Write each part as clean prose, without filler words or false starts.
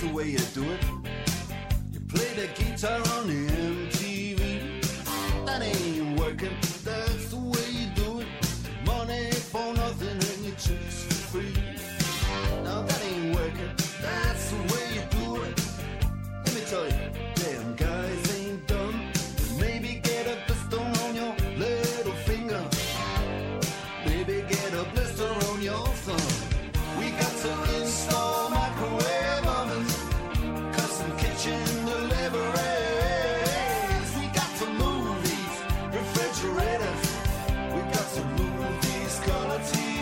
the way you do it. You play the guitar on the MTV. That ain't working, that's the way you do it. Money for nothing and your chicks for free. Now that ain't working, that's the way you do it. Let me tell you, damn guys ain't dumb. Maybe get a blister on your little finger. Maybe get a blister on your thumb. We got to install microwave ovens, custom kitchen deliveries. We got to move these refrigerators. We got to move these color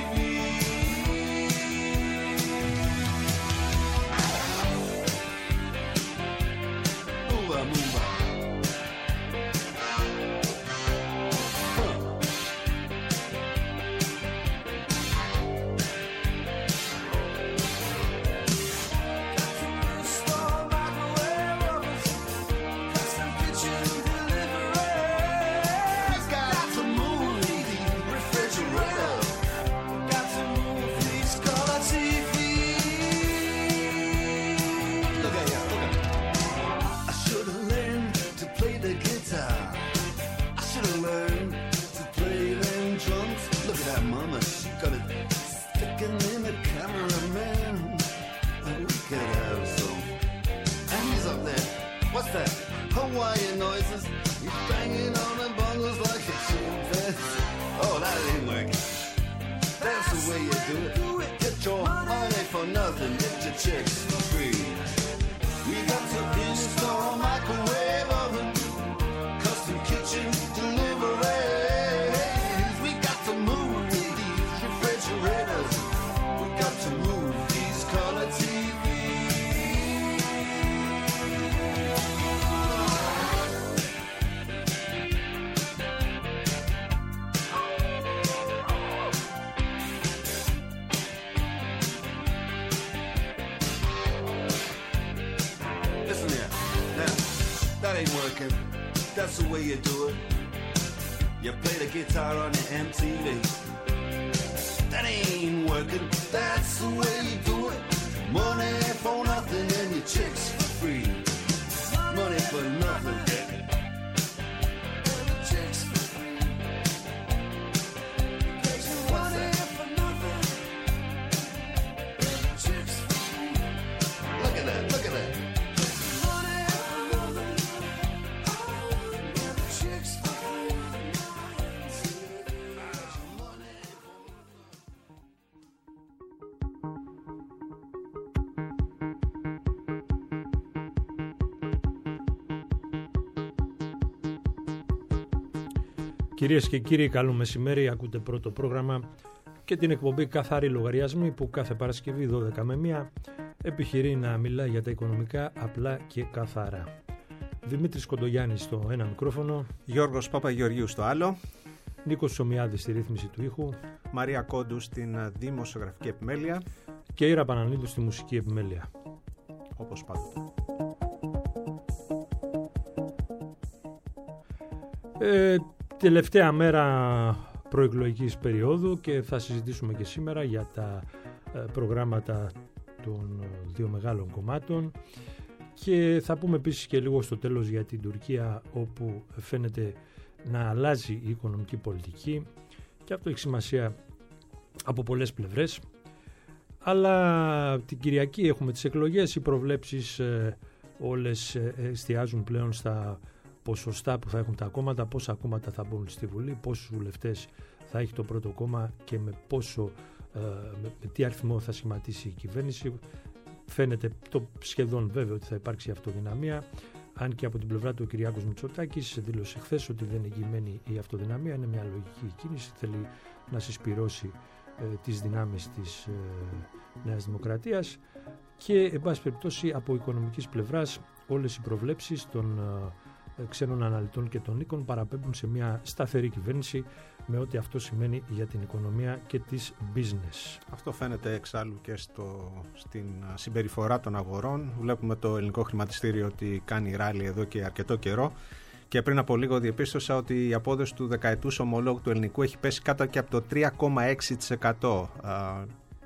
TVs. Move on, move on. What's that? Hawaiian noises. He's banging on the bongos like a chimpanzee. Oh, that ain't working. That's the way you do it. Get your money for nothing. Get your chicks for free. We got to install a microwave oven, custom kitchen deliveries. We got to move these refrigerators. We got to move these color TVs. Ain't working, that's the way you do it. You play the guitar on the MTV. That ain't working, that's the way you do it. Money for nothing and your chicks for free. Money for nothing. Look at that, look at that. Κυρίες και κύριοι, καλό μεσημέρι. Ακούτε πρώτο πρόγραμμα και την εκπομπή Καθαροί Λογαριασμοί που κάθε Παρασκευή 12 με 1 επιχειρεί να μιλάει για τα οικονομικά απλά και καθαρά. Δημήτρης Κοντογιάννης στο ένα μικρόφωνο, Γιώργος Παπαγεωργίου στο άλλο, Νίκος Σομιάδης στη ρύθμιση του ήχου, Μαρία Κόντου στην δημοσιογραφική επιμέλεια και Ήρα Πανανίδου στη μουσική επιμέλεια. Όπως πάντοτε. Τελευταία μέρα προεκλογικής περίοδου και θα συζητήσουμε και σήμερα για τα προγράμματα των δύο μεγάλων κομμάτων και θα πούμε επίσης και λίγο στο τέλος για την Τουρκία, όπου φαίνεται να αλλάζει η οικονομική πολιτική και αυτό έχει σημασία από πολλές πλευρές. Αλλά την Κυριακή έχουμε τις εκλογές, οι προβλέψεις όλες εστιάζουν πλέον στα ποσοστά που θα έχουν τα κόμματα, πόσα κόμματα θα μπουν στη Βουλή, πόσους βουλευτές θα έχει το πρώτο κόμμα και με τι αριθμό θα σχηματίσει η κυβέρνηση. Φαίνεται το σχεδόν βέβαιο ότι θα υπάρξει αυτοδυναμία, αν και από την πλευρά του ο Κυριάκος Μητσοτάκης δήλωσε χθες ότι δεν είναι εγγυημένη η αυτοδυναμία, είναι μια λογική κίνηση, θέλει να συσπυρώσει τις δυνάμεις της Νέας Δημοκρατίας και εν πάση περιπτώσει από οικονομικής πλευράς όλες οι προβλέψεις των ξένων αναλυτών και των οίκων παραπέμπουν σε μια σταθερή κυβέρνηση με ό,τι αυτό σημαίνει για την οικονομία και τις business. Αυτό φαίνεται εξάλλου και στην συμπεριφορά των αγορών. Βλέπουμε το ελληνικό χρηματιστήριο ότι κάνει ράλι εδώ και αρκετό καιρό και πριν από λίγο διεπίστωσα ότι η απόδοση του δεκαετούς ομολόγου του ελληνικού έχει πέσει κάτω και από το 3,6%.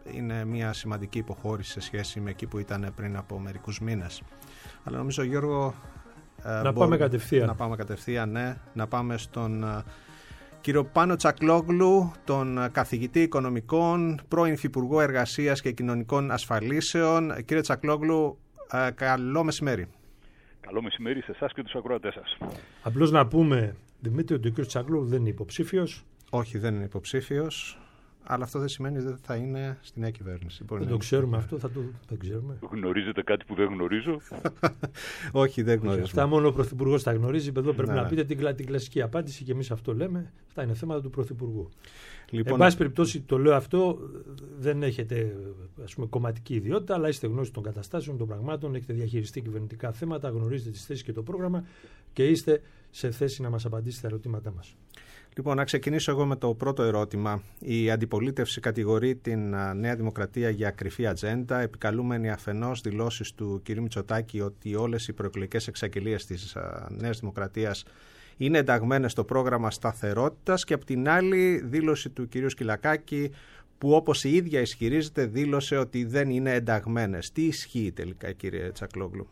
είναι μια σημαντική υποχώρηση σε σχέση με εκεί που ήταν πριν από μερικούς μήνες. Αλλά νομίζω, Γιώργο, πάμε κατευθείαν. Να πάμε κατευθείαν, ναι. Να πάμε στον κύριο Πάνο Τσακλόγλου, τον καθηγητή οικονομικών, πρώην Υφυπουργό Εργασίας και Κοινωνικών Ασφαλίσεων. Κύριε Τσακλόγλου, καλό μεσημέρι. Καλό μεσημέρι σε εσάς και τους ακροατές σας. Απλώς να πούμε, Δημήτρη, ότι ο κ. Τσακλόγλου δεν είναι υποψήφιος. Όχι, δεν είναι υποψήφιος. Αλλά αυτό δεν σημαίνει ότι δεν θα είναι στη νέα κυβέρνηση. Δεν το ξέρουμε αυτό, δεν ξέρουμε. Γνωρίζετε κάτι που δεν γνωρίζω? Όχι, δεν γνωρίζω. Αυτά μόνο ο Πρωθυπουργός τα γνωρίζει. Εδώ πρέπει να πείτε την κλασική απάντηση και εμείς αυτό λέμε. Αυτά είναι θέματα του Πρωθυπουργού. Λοιπόν, εν πάση περιπτώσει, το λέω αυτό, δεν έχετε κομματική ιδιότητα, αλλά είστε γνώστοι των καταστάσεων, των πραγμάτων, έχετε διαχειριστεί κυβερνητικά θέματα, γνωρίζετε τις θέσεις και το πρόγραμμα και είστε σε θέση να μας απαντήσετε τα ερωτήματά μας. Λοιπόν, να ξεκινήσω εγώ με το πρώτο ερώτημα. Η αντιπολίτευση κατηγορεί την Νέα Δημοκρατία για κρυφή ατζέντα, επικαλούμενη αφενός δηλώσεις του κ. Μητσοτάκη ότι όλες οι προεκλογικές εξαγγελίες της Νέας Δημοκρατίας είναι ενταγμένες στο πρόγραμμα σταθερότητας, και απ' την άλλη δήλωση του κ. Σκυλακάκη, που όπως η ίδια ισχυρίζεται δήλωσε ότι δεν είναι ενταγμένες. Τι ισχύει τελικά, κύριε Τσακλόγλου?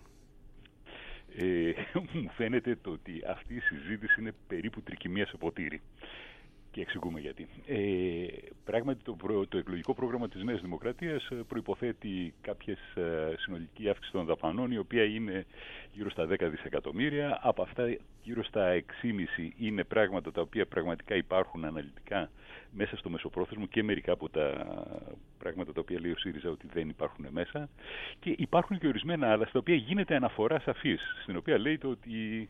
Μου φαίνεται ότι αυτή η συζήτηση είναι περίπου τρικυμία σε ποτήρι. Και εξηγούμε γιατί. Πράγματι το εκλογικό πρόγραμμα της Νέας Δημοκρατίας προϋποθέτει κάποιες συνολική αύξηση των δαπανών, η οποία είναι γύρω στα 10 δισεκατομμύρια. Από αυτά γύρω στα 6,5 είναι πράγματα τα οποία πραγματικά υπάρχουν αναλυτικά μέσα στο μεσοπρόθεσμο, και μερικά από τα πράγματα τα οποία λέει ο ΣΥΡΙΖΑ ότι δεν υπάρχουν μέσα. Και υπάρχουν και ορισμένα άλλα στα οποία γίνεται αναφορά σαφής, στην οποία λέει ότι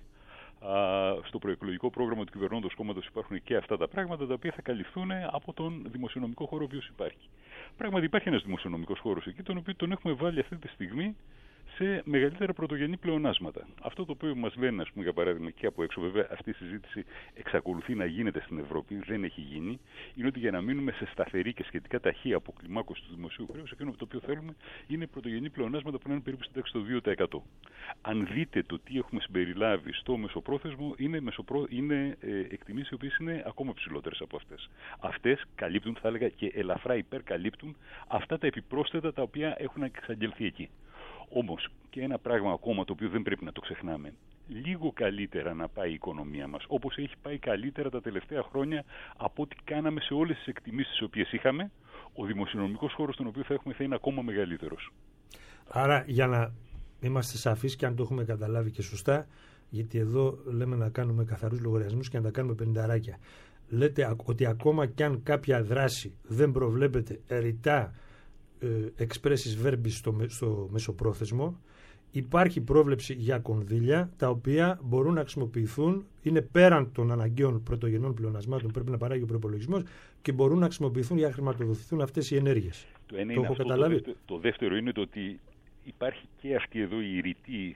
στο προεκλογικό πρόγραμμα του κυβερνώντος κόμματος υπάρχουν και αυτά τα πράγματα τα οποία θα καλυφθούν από τον δημοσιονομικό χώρο ο οποίος υπάρχει. Πράγματι υπάρχει ένας δημοσιονομικός χώρος εκεί, τον οποίο τον έχουμε βάλει αυτή τη στιγμή σε μεγαλύτερα πρωτογενή πλεονάσματα. Αυτό το οποίο μας λένε, ας πούμε, για παράδειγμα, και από έξω, βέβαια αυτή η συζήτηση εξακολουθεί να γίνεται στην Ευρώπη, δεν έχει γίνει, είναι ότι για να μείνουμε σε σταθερή και σχετικά ταχεία αποκλιμάκωση του δημοσίου χρέους, εκείνο το οποίο θέλουμε είναι πρωτογενή πλεονάσματα που να είναι περίπου στην τάξη το 2%. Αν δείτε το τι έχουμε συμπεριλάβει στο μεσοπρόθεσμο, είναι εκτιμήσεις οι οποίες είναι ακόμα ψηλότερες από αυτές. Αυτές καλύπτουν, θα έλεγα, και ελαφρά υπερκαλύπτουν αυτά τα επιπρόσθετα τα οποία έχουν εξαγγελθεί εκεί. Όμως, και ένα πράγμα ακόμα το οποίο δεν πρέπει να το ξεχνάμε, λίγο καλύτερα να πάει η οικονομία μας, όπως έχει πάει καλύτερα τα τελευταία χρόνια από ό,τι κάναμε σε όλες τις εκτιμήσεις τις οποίες είχαμε, ο δημοσιονομικός χώρος τον οποίο θα έχουμε θα είναι ακόμα μεγαλύτερος. Άρα, για να είμαστε σαφείς και αν το έχουμε καταλάβει και σωστά, γιατί εδώ λέμε να κάνουμε καθαρούς λογαριασμούς και να τα κάνουμε πενηνταράκια. Λέτε ότι ακόμα κι αν κάποια δράση δεν προβλέπεται ρητά expressis verbis στο μεσοπρόθεσμο, υπάρχει πρόβλεψη για κονδύλια τα οποία μπορούν να χρησιμοποιηθούν, είναι πέραν των αναγκαίων πρωτογενών πλεονασμάτων που πρέπει να παράγει ο προϋπολογισμός, και μπορούν να χρησιμοποιηθούν για να χρηματοδοτηθούν αυτές οι ενέργειες. Το ένα είναι αυτό. Το δεύτερο είναι το ότι υπάρχει και αυτή εδώ η ρητή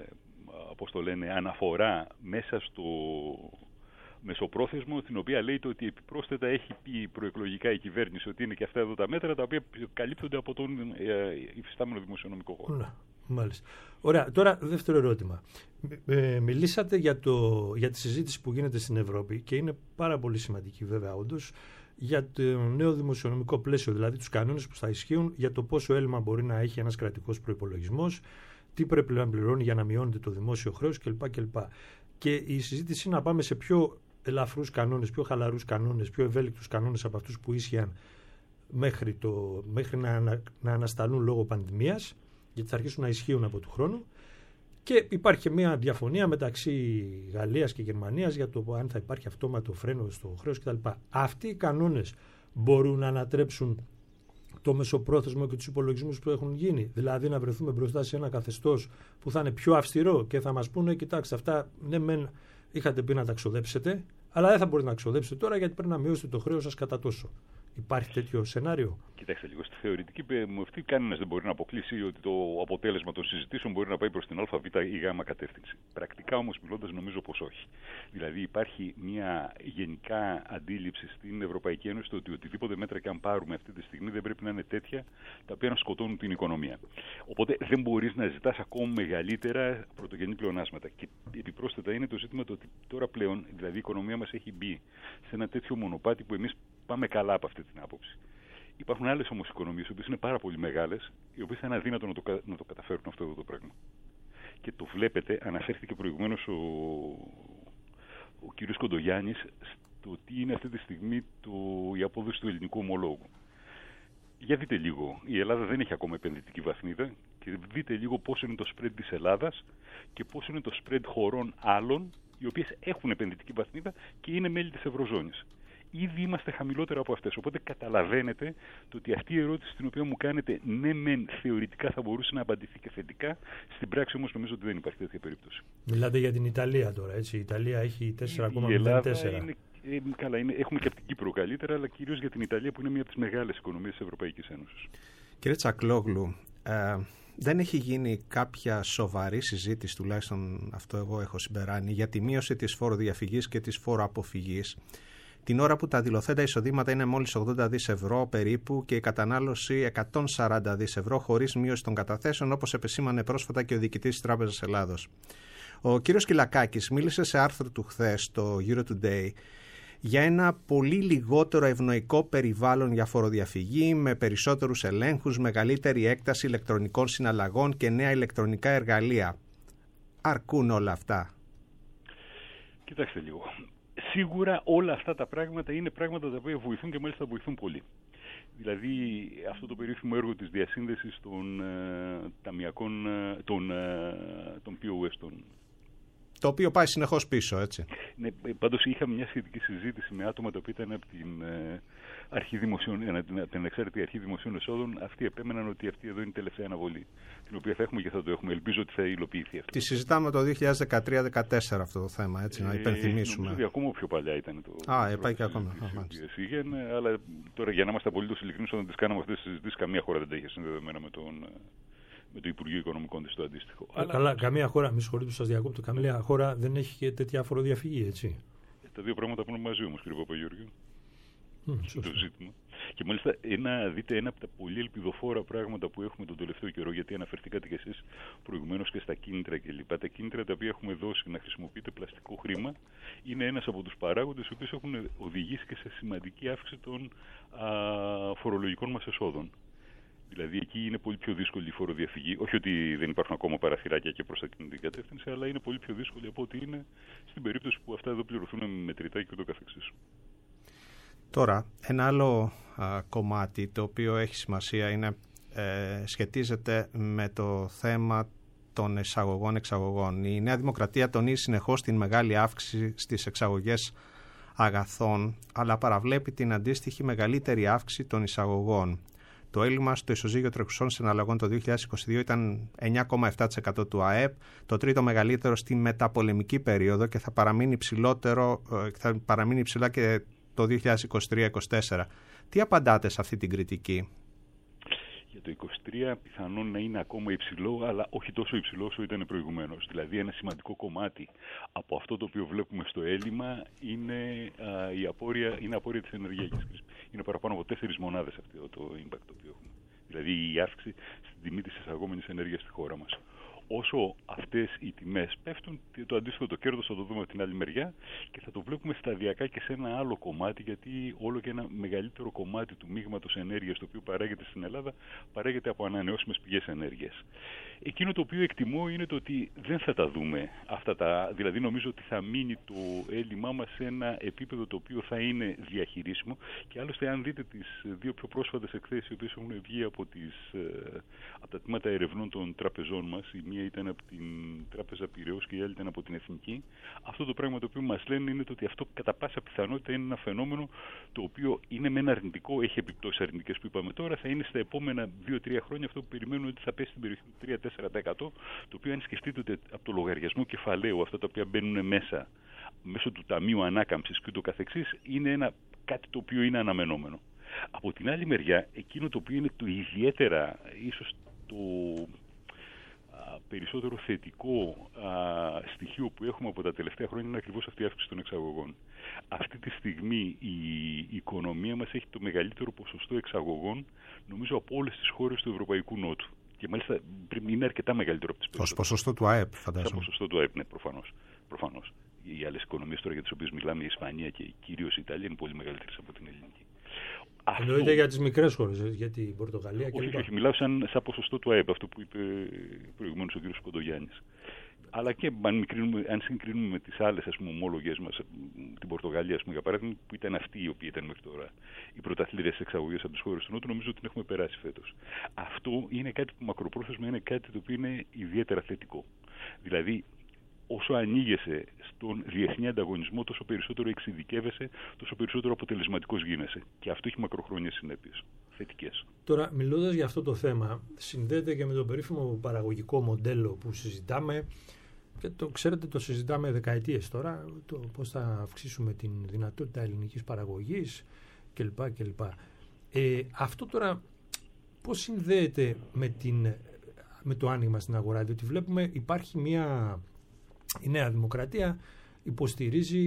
αναφορά μέσα στο μεσοπρόθεσμο, την οποία λέει ότι επιπρόσθετα έχει πει προεκλογικά η κυβέρνηση ότι είναι και αυτά εδώ τα μέτρα τα οποία καλύπτονται από τον υφιστάμενο δημοσιονομικό χώρο. Ναι, μάλιστα. Ωραία, τώρα δεύτερο ερώτημα. Μιλήσατε για τη συζήτηση που γίνεται στην Ευρώπη, και είναι πάρα πολύ σημαντική βέβαια όντως, για το νέο δημοσιονομικό πλαίσιο, δηλαδή τους κανόνες που θα ισχύουν για το πόσο έλλειμμα μπορεί να έχει ένας κρατικός προϋπολογισμός, τι πρέπει να πληρώνει για να μειώνεται το δημόσιο χρέος κλπ. Και η συζήτηση είναι να πάμε σε πιο ελαφρούς κανόνες, πιο χαλαρούς κανόνες, πιο ευέλικτους κανόνες από αυτούς που ίσχυαν μέχρι να ανασταλούν λόγω πανδημίας, γιατί θα αρχίσουν να ισχύουν από του χρόνου. Και υπάρχει μια διαφωνία μεταξύ Γαλλίας και Γερμανίας για το αν θα υπάρχει αυτόματο φρένο στο χρέος κτλ. Αυτοί οι κανόνες μπορούν να ανατρέψουν το μεσοπρόθεσμο και τους υπολογισμούς που έχουν γίνει. Δηλαδή να βρεθούμε μπροστά σε ένα καθεστώς που θα είναι πιο αυστηρό και θα μας πούνε: κοιτάξτε, αυτά ναι, μεν είχατε πει να τα ξοδέψετε, αλλά δεν θα μπορείτε να ξοδέψετε τώρα γιατί πρέπει να μειώσετε το χρέος σας κατά τόσο. Υπάρχει τέτοιο σενάριο? Κοιτάξτε λίγο, στη θεωρητική αυτή κανένας δεν μπορεί να αποκλείσει ότι το αποτέλεσμα των συζητήσεων μπορεί να πάει προς την Α, Β ή Γ κατεύθυνση. Πρακτικά όμως μιλώντας, νομίζω πως όχι. Δηλαδή υπάρχει μια γενικά αντίληψη στην Ευρωπαϊκή Ένωση ότι οτιδήποτε μέτρα και αν πάρουμε αυτή τη στιγμή δεν πρέπει να είναι τέτοια τα οποία να σκοτώνουν την οικονομία. Οπότε δεν μπορείς να ζητάς ακόμα μεγαλύτερα πρωτογενή πλεονάσματα. Και επιπρόσθετα είναι το ζήτημα το ότι τώρα πλέον δηλαδή η οικονομία μας έχει μπει σε ένα τέτοιο μονοπάτι που εμείς πάμε καλά από αυτή την άποψη. Υπάρχουν άλλες όμως οικονομίες, οι οποίες είναι πάρα πολύ μεγάλες, οι οποίες είναι αδύνατο να το καταφέρουν αυτό εδώ το πράγμα. Και το βλέπετε, αναφέρθηκε προηγουμένως ο κύριος Κοντογιάννης στο τι είναι αυτή τη στιγμή η απόδοση του ελληνικού ομολόγου. Για δείτε λίγο, η Ελλάδα δεν έχει ακόμα επενδυτική βαθμίδα και δείτε λίγο πώς είναι το spread της Ελλάδας και πώς είναι το spread χωρών άλλων, οι οποίες έχουν επενδυτική βαθμίδα και είναι μέλη της Ευρωζώνης. Ήδη είμαστε χαμηλότερα από αυτές. Οπότε καταλαβαίνετε το ότι αυτή η ερώτηση την οποία μου κάνετε, ναι μεν θεωρητικά θα μπορούσε να απαντηθεί και θετικά, στην πράξη όμως νομίζω ότι δεν υπάρχει τέτοια περίπτωση. Μιλάτε για την Ιταλία τώρα, έτσι. Η Ιταλία έχει 4,04. Η Ελλάδα έχουμε και από την Κύπρο καλύτερα, αλλά κυρίως για την Ιταλία που είναι μια από τις μεγάλες οικονομίες της Ευρωπαϊκής Ένωσης. Κύριε Τσακλόγλου, δεν έχει γίνει κάποια σοβαρή συζήτηση, τουλάχιστον αυτό εγώ έχω συμπεράνει, για τη μείωση της φοροδιαφυγής και της φοροαποφυγής, την ώρα που τα δηλωθέντα εισοδήματα είναι μόλις 80 δις ευρώ περίπου και η κατανάλωση 140 δις ευρώ χωρίς μείωση των καταθέσεων, όπως επεσήμανε πρόσφατα και ο διοικητής της Τράπεζας Ελλάδος. Ο κύριος Κυλακάκης μίλησε σε άρθρο του χθες στο Euro Today για ένα πολύ λιγότερο ευνοϊκό περιβάλλον για φοροδιαφυγή, με περισσότερους ελέγχους, μεγαλύτερη έκταση ηλεκτρονικών συναλλαγών και νέα ηλεκτρονικά εργαλεία. Αρκούν όλα αυτά? Κοιτάξτε λίγο. Σίγουρα όλα αυτά τα πράγματα είναι πράγματα τα οποία βοηθούν και μάλιστα βοηθούν πολύ. Δηλαδή αυτό το περίφημο έργο της διασύνδεσης των ταμιακών, των POS, το οποίο πάει συνεχώς πίσω, έτσι. Ναι, πάντως είχαμε μια σχετική συζήτηση με άτομα τα οποία ήταν από την Ανεξάρτητη Αρχή Δημοσίων Εσόδων. Αυτοί επέμεναν ότι αυτή εδώ είναι η τελευταία αναβολή, την οποία θα έχουμε και θα το έχουμε. Ελπίζω ότι θα υλοποιηθεί αυτό. Τη συζητάμε το 2013-2014 αυτό το θέμα, έτσι, να υπενθυμίσουμε. Νομίζω ότι ακόμα πιο παλιά ήταν το. Πάει και ακόμα. Αλλά τώρα, για να είμαστε απολύτως ειλικρινείς, όταν τις κάναμε αυτές τις συζητήσεις, καμία χώρα δεν τα είχε συνδεδεμένα με το Υπουργείο Οικονομικών της το αντίστοιχο. Καλά, καμία χώρα, με συγχωρείτε που σας διακόπτω, καμία χώρα δεν έχει και τέτοια φοροδιαφυγή, έτσι. Τα δύο πράγματα που είναι μαζί όμως, κύριε Παπαγεώργιο. Το ζήτημα. Και μάλιστα δείτε ένα από τα πολύ ελπιδοφόρα πράγματα που έχουμε τον τελευταίο καιρό, γιατί αναφερθήκατε κι εσείς προηγουμένως και στα κίνητρα κλπ. Τα κίνητρα τα οποία έχουμε δώσει να χρησιμοποιείται πλαστικό χρήμα είναι ένας από τους παράγοντες οι οποίοι έχουν οδηγήσει και σε σημαντική αύξηση των φορολογικών μας εσόδων. Δηλαδή εκεί είναι πολύ πιο δύσκολη η φοροδιαφυγή. Όχι ότι δεν υπάρχουν ακόμα παραθυράκια και προς εκείνη την κατεύθυνση, αλλά είναι πολύ πιο δύσκολη από ό,τι είναι στην περίπτωση που αυτά εδώ πληρωθούν με μετρητά και ούτω καθεξής. Τώρα, ένα άλλο κομμάτι το οποίο έχει σημασία σχετίζεται με το θέμα των εισαγωγών-εξαγωγών. Η Νέα Δημοκρατία τονίζει συνεχώς την μεγάλη αύξηση στις εξαγωγές αγαθών, αλλά παραβλέπει την αντίστοιχη μεγαλύτερη αύξηση των εισαγωγών. Το έλλειμμα στο ισοζύγιο τρεχουσών συναλλαγών το 2022 ήταν 9,7% του ΑΕΠ, το τρίτο μεγαλύτερο στη μεταπολεμική περίοδο και θα παραμείνει υψηλά και το 2023-2024. Τι απαντάτε σε αυτή την κριτική? Για το 2023 πιθανόν να είναι ακόμα υψηλό, αλλά όχι τόσο υψηλό όσο ήταν προηγουμένως. Δηλαδή ένα σημαντικό κομμάτι από αυτό το οποίο βλέπουμε στο έλλειμμα είναι η απόρρια της ενεργειακής κρίσης. Είναι παραπάνω από 4 μονάδες αυτό το impact το οποίο έχουμε. Δηλαδή η αύξηση στην τιμή της εισαγόμενης ενέργειας στη χώρα μας. Όσο αυτές οι τιμές πέφτουν, το αντίστοιχο το κέρδος θα το δούμε από την άλλη μεριά και θα το βλέπουμε σταδιακά και σε ένα άλλο κομμάτι, γιατί όλο και ένα μεγαλύτερο κομμάτι του μείγματος ενέργειας το οποίο παράγεται στην Ελλάδα παράγεται από ανανεώσιμες πηγές ενέργειας. Εκείνο το οποίο εκτιμώ είναι το ότι δεν θα τα δούμε αυτά δηλαδή νομίζω ότι θα μείνει το έλλειμμά μας σε ένα επίπεδο το οποίο θα είναι διαχειρίσιμο και άλλωστε αν δείτε τις δύο πιο πρόσφατες εκθέσεις οι οποίες έχουν βγει από τα τμήματα ερευνών των τραπεζών μας, η μία ήταν από την Τράπεζα Πειραιώς και η άλλη ήταν από την Εθνική, αυτό το πράγμα το οποίο μας λένε είναι το ότι αυτό κατά πάσα πιθανότητα είναι ένα φαινόμενο το οποίο είναι με ένα αρνητικό, έχει επιπτώσεις αρνητικές που είπαμε τώρα, θα είναι στα επόμενα 2-3 χρόνια αυτό που περιμένουν ότι θα πέσει στην περιοχή του 3-4%, το οποίο αν σκεφτείτε ότι από το λογαριασμό κεφαλαίου αυτά τα οποία μπαίνουν μέσα μέσω του Ταμείου Ανάκαμψης και ούτω καθεξής είναι κάτι το οποίο είναι αναμενόμενο. Από την άλλη μεριά, εκείνο το οποίο είναι το ιδιαίτερα ίσως το περισσότερο θετικό στοιχείο που έχουμε από τα τελευταία χρόνια είναι ακριβώς αυτή η αύξηση των εξαγωγών. Αυτή τη στιγμή η οικονομία μας έχει το μεγαλύτερο ποσοστό εξαγωγών, νομίζω, από όλες τις χώρες του Ευρωπαϊκού Νότου. Και μάλιστα είναι αρκετά μεγαλύτερο από τις περισσότερες. Ως ποσοστό του ΑΕΠ, φαντάζομαι. Σαν ποσοστό του ΑΕΠ, ναι, προφανώς. Οι άλλες οικονομίες τώρα για τις οποίες μιλάμε, η Ισπανία και κυρίως η Ιταλία, είναι πολύ μεγαλύτερες από την ελληνική. Εννοείται για τις μικρές χώρες, για την Πορτογαλία και όχι, μιλάω σαν ποσοστό του ΑΕΠ, αυτό που είπε προηγουμένως ο κ. Κοντογιάννης. Αλλά και αν συγκρίνουμε με τις άλλες ομόλογες μας, την Πορτογαλία, για παράδειγμα, που ήταν αυτή η οποία ήταν μέχρι τώρα οι πρωταθλήτριες εξαγωγές από τις χώρες του Νότου, νομίζω ότι την έχουμε περάσει φέτος. Αυτό είναι κάτι που μακροπρόθεσμα είναι κάτι το οποίο είναι ιδιαίτερα θετικό. Δηλαδή, όσο ανοίγεσαι στον διεθνή ανταγωνισμό, τόσο περισσότερο εξειδικεύεσαι, τόσο περισσότερο αποτελεσματικός γίνεσαι. Και αυτό έχει μακροχρόνιες συνέπειες θετικές. Τώρα, μιλώντας για αυτό το θέμα, συνδέεται και με το περίφημο παραγωγικό μοντέλο που συζητάμε. Και ξέρετε, το συζητάμε δεκαετίες τώρα, το πώς θα αυξήσουμε την δυνατότητα ελληνικής παραγωγής κλπ. Αυτό τώρα πώς συνδέεται με το άνοιγμα στην αγορά, διότι βλέπουμε υπάρχει η Νέα Δημοκρατία υποστηρίζει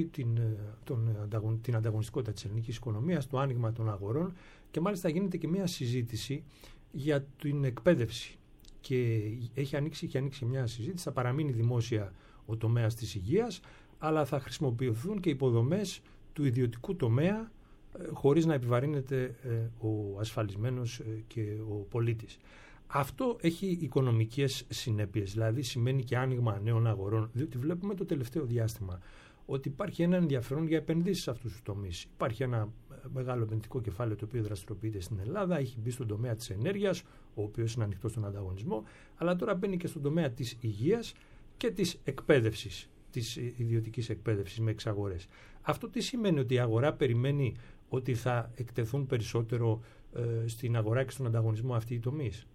την ανταγωνιστικότητα της ελληνικής οικονομίας, το άνοιγμα των αγορών και μάλιστα γίνεται και μια συζήτηση για την εκπαίδευση. Και έχει ανοίξει μια συζήτηση, θα παραμείνει δημόσια ο τομέας της υγείας, αλλά θα χρησιμοποιηθούν και υποδομές του ιδιωτικού τομέα χωρίς να επιβαρύνεται ο ασφαλισμένος και ο πολίτης. Αυτό έχει οικονομικές συνέπειες, δηλαδή σημαίνει και άνοιγμα νέων αγορών, διότι βλέπουμε το τελευταίο διάστημα ότι υπάρχει ένα ενδιαφέρον για επενδύσεις σε αυτούς τους τομείς. Υπάρχει ένα μεγάλο επενδυτικό κεφάλαιο το οποίο δραστηριοποιείται στην Ελλάδα, έχει μπει στον τομέα της ενέργειας, ο οποίος είναι ανοιχτός στον ανταγωνισμό, αλλά τώρα μπαίνει και στον τομέα της υγείας και της εκπαίδευσης, της ιδιωτικής εκπαίδευσης με εξαγορές. Αυτό τι σημαίνει? Ότι η αγορά περιμένει ότι θα εκτεθούν περισσότερο στην αγορά και στον ανταγωνισμό αυτοί οι τομείς?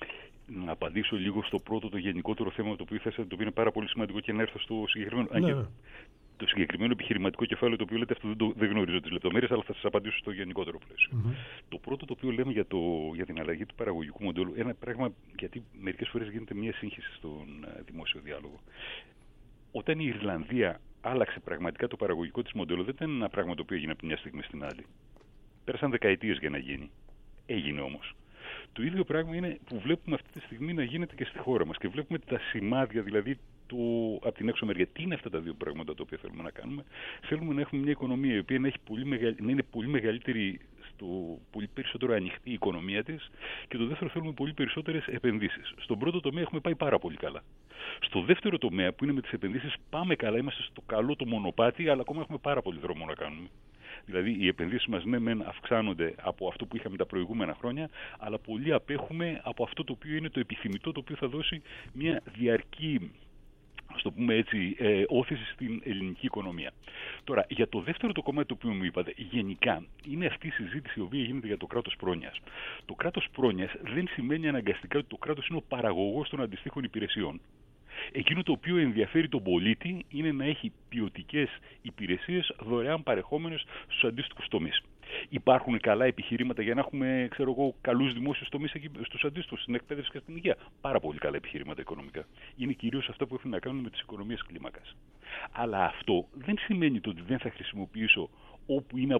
Να απαντήσω λίγο στο πρώτο, το γενικότερο θέμα το οποίο θέσατε, το οποίο είναι πάρα πολύ σημαντικό, και να έρθω στο συγκεκριμένο. Ναι. Το συγκεκριμένο επιχειρηματικό κεφάλαιο το οποίο λέτε, αυτό δεν γνωρίζω τις λεπτομέρειες, αλλά θα σας απαντήσω στο γενικότερο πλαίσιο. Το πρώτο το οποίο λέμε για την αλλαγή του παραγωγικού μοντέλου, ένα πράγμα, γιατί μερικές φορές γίνεται μια σύγχυση στον δημόσιο διάλογο. Όταν η Ιρλανδία άλλαξε πραγματικά το παραγωγικό της μοντέλο, δεν ήταν ένα πράγμα το οποίο έγινε από μια στιγμή στην άλλη. Πέρασαν δεκαετίες για να γίνει. Έγινε όμως. Το ίδιο πράγμα είναι που βλέπουμε αυτή τη στιγμή να γίνεται και στη χώρα μας και βλέπουμε τα σημάδια, δηλαδή από την έξω μεριά. Τι είναι αυτά τα δύο πράγματα τα οποία θέλουμε να κάνουμε? Θέλουμε να έχουμε μια οικονομία η οποία να είναι πολύ μεγαλύτερη, πολύ περισσότερο ανοιχτή η οικονομία της, και το δεύτερο, θέλουμε πολύ περισσότερες επενδύσεις. Στον πρώτο τομέα έχουμε πάει πάρα πολύ καλά. Στο δεύτερο τομέα, που είναι με τις επενδύσεις, πάμε καλά, είμαστε στο καλό το μονοπάτι, αλλά ακόμα έχουμε πάρα πολύ δρόμο να κάνουμε. Δηλαδή, οι επενδύσεις μας ναι μεν αυξάνονται από αυτό που είχαμε τα προηγούμενα χρόνια, αλλά πολύ απέχουμε από αυτό το οποίο είναι το επιθυμητό, το οποίο θα δώσει μια διαρκή, ας το πούμε έτσι, όθηση στην ελληνική οικονομία. Τώρα, για το δεύτερο το κομμάτι το οποίο μου είπατε, γενικά είναι αυτή η συζήτηση η οποία γίνεται για το κράτος πρόνοιας. Το κράτος πρόνοιας δεν σημαίνει αναγκαστικά ότι το κράτος είναι ο παραγωγός των αντιστοίχων υπηρεσιών. Εκείνο το οποίο ενδιαφέρει τον πολίτη είναι να έχει ποιοτικές υπηρεσίες δωρεάν παρεχόμενες στους αντίστοιχους τομείς. Υπάρχουν καλά επιχειρήματα για να έχουμε, καλούς δημόσιους τομείς στους αντίστοιχους, στην εκπαίδευση και στην υγεία. Πάρα πολύ καλά επιχειρήματα οικονομικά. Είναι κυρίως αυτά που έχουν να κάνουν με τις οικονομίες κλίμακας. Αλλά αυτό δεν σημαίνει ότι δεν θα χρησιμοποιήσω όπου είναι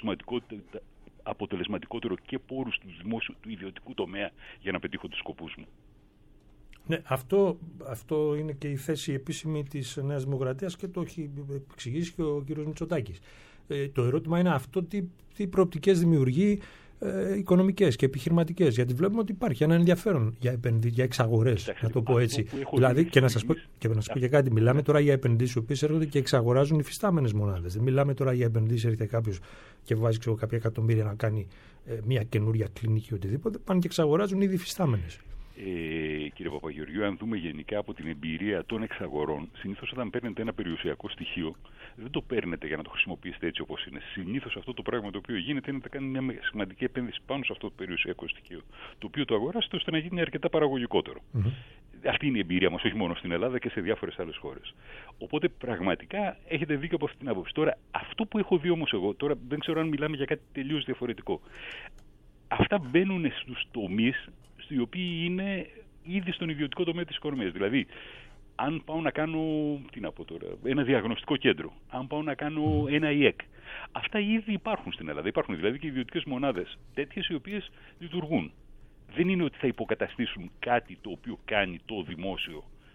αποτελεσματικότερο και πόρους του ιδιωτικού τομέα για να πετύχω τους σκοπούς μου. Ναι, αυτό είναι και η θέση επίσημη της Νέας Δημοκρατίας και το έχει εξηγήσει και ο κ. Μητσοτάκης. Το ερώτημα είναι αυτό τι προοπτικές δημιουργεί οικονομικές και επιχειρηματικές. Γιατί βλέπουμε ότι υπάρχει ένα ενδιαφέρον για εξαγορές, να το πω έτσι. Δηλαδή, και να σας πω και κάτι, μιλάμε τώρα για επενδύσεις οι οποίες έρχονται και εξαγοράζουν υφιστάμενες μονάδες. Δεν μιλάμε τώρα για επενδύσεις, έρχεται κάποιος και βάζει κάποια εκατομμύρια να κάνει μια καινούρια κλινική οτιδήποτε. Πάνε και εξαγοράζουν ήδη υφιστάμενες. Κύριε Παπαγεωργίου, αν δούμε γενικά από την εμπειρία των εξαγορών, συνήθως όταν παίρνετε ένα περιουσιακό στοιχείο, δεν το παίρνετε για να το χρησιμοποιήσετε έτσι όπως είναι. Συνήθως αυτό το πράγμα το οποίο γίνεται είναι να κάνει μια σημαντική επένδυση πάνω σε αυτό το περιουσιακό στοιχείο, το οποίο το αγοράσετε ώστε να γίνει αρκετά παραγωγικότερο. Αυτή είναι η εμπειρία μας, όχι μόνο στην Ελλάδα και σε διάφορες άλλες χώρες. Οπότε πραγματικά έχετε δίκιο από αυτή την άποψη. Τώρα, αυτό που έχω δει όμως εγώ, τώρα δεν ξέρω αν μιλάμε για κάτι τελείως διαφορετικό. Αυτά μπαίνουν στους τομείς οι οποίοι είναι ήδη στον ιδιωτικό τομέα της οικονομίας. Δηλαδή, αν πάω να κάνω ένα διαγνωστικό κέντρο, αν πάω να κάνω ένα ΙΕΚ, αυτά ήδη υπάρχουν στην Ελλάδα. Υπάρχουν δηλαδή και ιδιωτικές μονάδες τέτοιες οι οποίες λειτουργούν. Δεν είναι ότι θα υποκαταστήσουν κάτι το οποίο κάνει το δημόσιο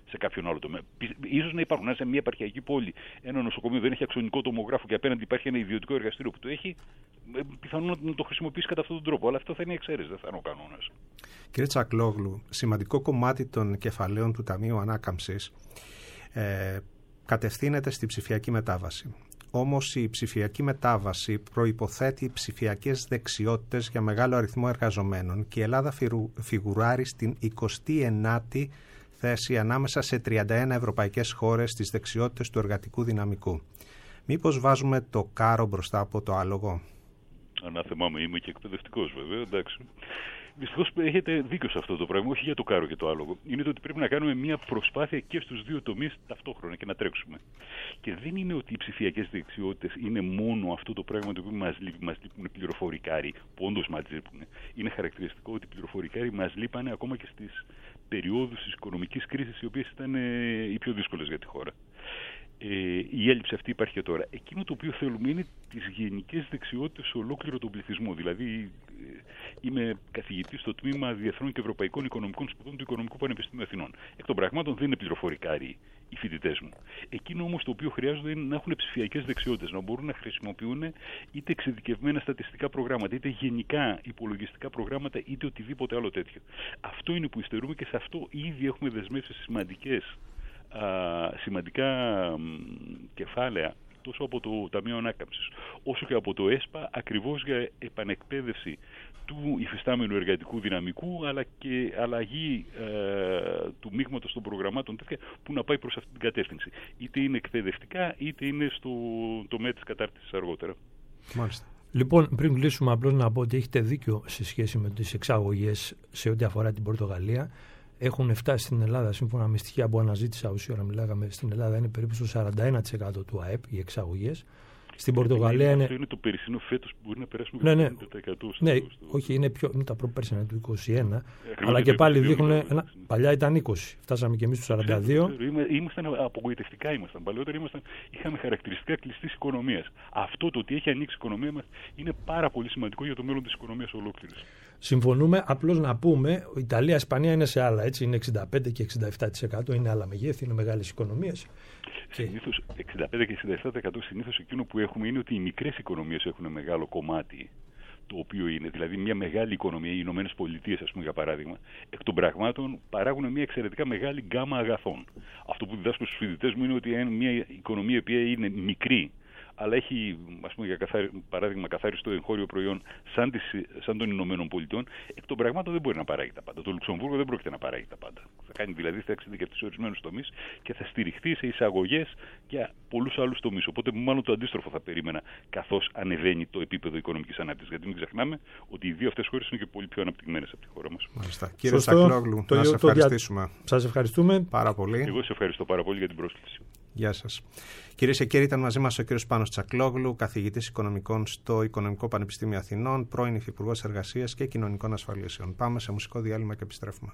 σε κάποιον άλλο τομέα. Ίσως να υπάρχουν σε μια επαρχιακή πόλη ένα νοσοκομείο δεν έχει αξονικό τομογράφο και απέναντι υπάρχει ένα ιδιωτικό εργαστήριο που το έχει, πιθανόν να το χρησιμοποιήσει κατά αυτόν τον τρόπο. Αλλά αυτό θα είναι η εξαίρεση, δεν θα είναι ο κανόνας. Κύριε Τσακλόγλου, σημαντικό κομμάτι των κεφαλαίων του Ταμείου Ανάκαμψης κατευθύνεται στη ψηφιακή μετάβαση. Όμως η ψηφιακή μετάβαση προϋποθέτει ψηφιακές δεξιότητες για μεγάλο αριθμό εργαζομένων και η Ελλάδα φιγουράρει στην 29η θέση ανάμεσα σε 31 ευρωπαϊκές χώρες στις δεξιότητες του εργατικού δυναμικού. Μήπως βάζουμε το κάρο μπροστά από το άλογο? Ανάθεμά με, είμαι και εκπαιδευτικός βέβαια, εντάξει. Δυστυχώς έχετε δίκιο σε αυτό το πράγμα, όχι για το κάρο και το άλογο. Είναι το ότι πρέπει να κάνουμε μια προσπάθεια και στους δύο τομείς ταυτόχρονα και να τρέξουμε. Και δεν είναι ότι οι ψηφιακές δεξιότητες είναι μόνο αυτό το πράγμα το οποίο μας λείπουν πληροφορικάροι, που όντως μας λείπουν. Είναι χαρακτηριστικό ότι οι πληροφορικάροι μας λείπανε ακόμα και στις περιόδους της οικονομικής κρίσης, οι οποίες ήταν οι πιο δύσκολες για τη χώρα. Η έλλειψη αυτή υπάρχει και τώρα. Εκείνο το οποίο θέλουμε είναι τις γενικές δεξιότητες σε ολόκληρο τον πληθυσμό. Δηλαδή, είμαι καθηγητής στο τμήμα Διεθνών και Ευρωπαϊκών Οικονομικών Σπουδών του Οικονομικού Πανεπιστημίου Αθηνών. Εκ των πραγμάτων δεν είναι πληροφορικάροι οι φοιτητές μου. Εκείνο όμως το οποίο χρειάζονται είναι να έχουν ψηφιακές δεξιότητες, να μπορούν να χρησιμοποιούν είτε εξειδικευμένα στατιστικά προγράμματα, είτε γενικά υπολογιστικά προγράμματα, είτε οτιδήποτε άλλο τέτοιο. Αυτό είναι που υστερούμε και σε αυτό ήδη έχουμε δεσμεύσει σημαντικά κεφάλαια τόσο από το Ταμείο Ανάκαμψης όσο και από το ΕΣΠΑ, ακριβώς για επανεκπαίδευση του υφιστάμενου εργατικού δυναμικού, αλλά και αλλαγή του μείγματος των προγραμμάτων τέτοια που να πάει προς αυτή την κατεύθυνση. Είτε είναι εκπαιδευτικά είτε είναι στο τομέα της κατάρτισης αργότερα. Μάλιστα. Λοιπόν, πριν κλείσουμε, απλώς να πω ότι έχετε δίκιο σε σχέση με τις εξαγωγές σε ό,τι αφορά την Πορτογαλία. Έχουν φτάσει στην Ελλάδα, σύμφωνα με στοιχεία που αναζήτησα όση ώρα μιλάγαμε, στην Ελλάδα είναι περίπου στο 41% του ΑΕΠ οι εξαγωγές. Στην Πορτογαλία είναι. Αυτό είναι το περσινό, φέτος που μπορεί να περάσουμε ναι, το 50%. Ναι, όχι, είναι τα προπέρσινα του 21, αλλά και πάλι δείχνουν. Παλιά ήταν 20. Φτάσαμε και εμείς στους 42. Ήμασταν απογοητευτικά. Παλαιότερα είχαμε χαρακτηριστικά κλειστής οικονομίας. Αυτό το ότι έχει ανοίξει η οικονομία μας είναι πάρα πολύ σημαντικό για το μέλλον της οικονομίας ολόκληρης. Συμφωνούμε. Απλώς να πούμε, η Ιταλία, η Ισπανία είναι σε άλλα. Έτσι, είναι 65% και 67%. Είναι άλλα μεγέθη, είναι μεγάλες οικονομίες. Συνήθως 65% και 67% συνήθως εκείνο που έχουμε είναι ότι οι μικρές οικονομίες έχουν μεγάλο κομμάτι. Το οποίο είναι, δηλαδή μια μεγάλη οικονομία, οι Ηνωμένες Πολιτείες, ας πούμε, για παράδειγμα, εκ των πραγμάτων παράγουν μια εξαιρετικά μεγάλη γκάμα αγαθών. Αυτό που διδάσκω στους φοιτητές μου είναι ότι μια οικονομία που είναι μικρή, αλλά έχει, ας πούμε, για παράδειγμα, καθάριστο εγχώριο προϊόν σαν των Ηνωμένων Πολιτειών, εκ των πραγμάτων δεν μπορεί να παράγει τα πάντα. Το Λουξεμβούργο δεν πρόκειται να παράγει τα πάντα. Θα κάνει δηλαδή, θα εξειδικευτεί σε ορισμένους τομείς και θα στηριχθεί σε εισαγωγές για πολλούς άλλους τομείς. Οπότε, μάλλον το αντίστροφο θα περίμενα, καθώς ανεβαίνει το επίπεδο οικονομικής ανάπτυξης. Γιατί μην ξεχνάμε ότι οι δύο αυτές χώρες είναι και πολύ πιο αναπτυγμένες από τη χώρα μας. Μάλιστα. Κύριε Τσακλόγλου, να σας ευχαριστήσουμε. Σας ευχαριστούμε πάρα πολύ. Εγώ σας ευχαριστώ πάρα πολύ για την πρόσκληση. Γεια σας. Κυρίες και κύριοι, ήταν μαζί μας ο κύριος Πάνος Τσακλόγλου, καθηγητής οικονομικών στο Οικονομικό Πανεπιστήμιο Αθηνών, πρώην Υφυπουργός Εργασίας και Κοινωνικών Ασφαλίσεων. Πάμε σε μουσικό διάλειμμα και επιστρέφουμε.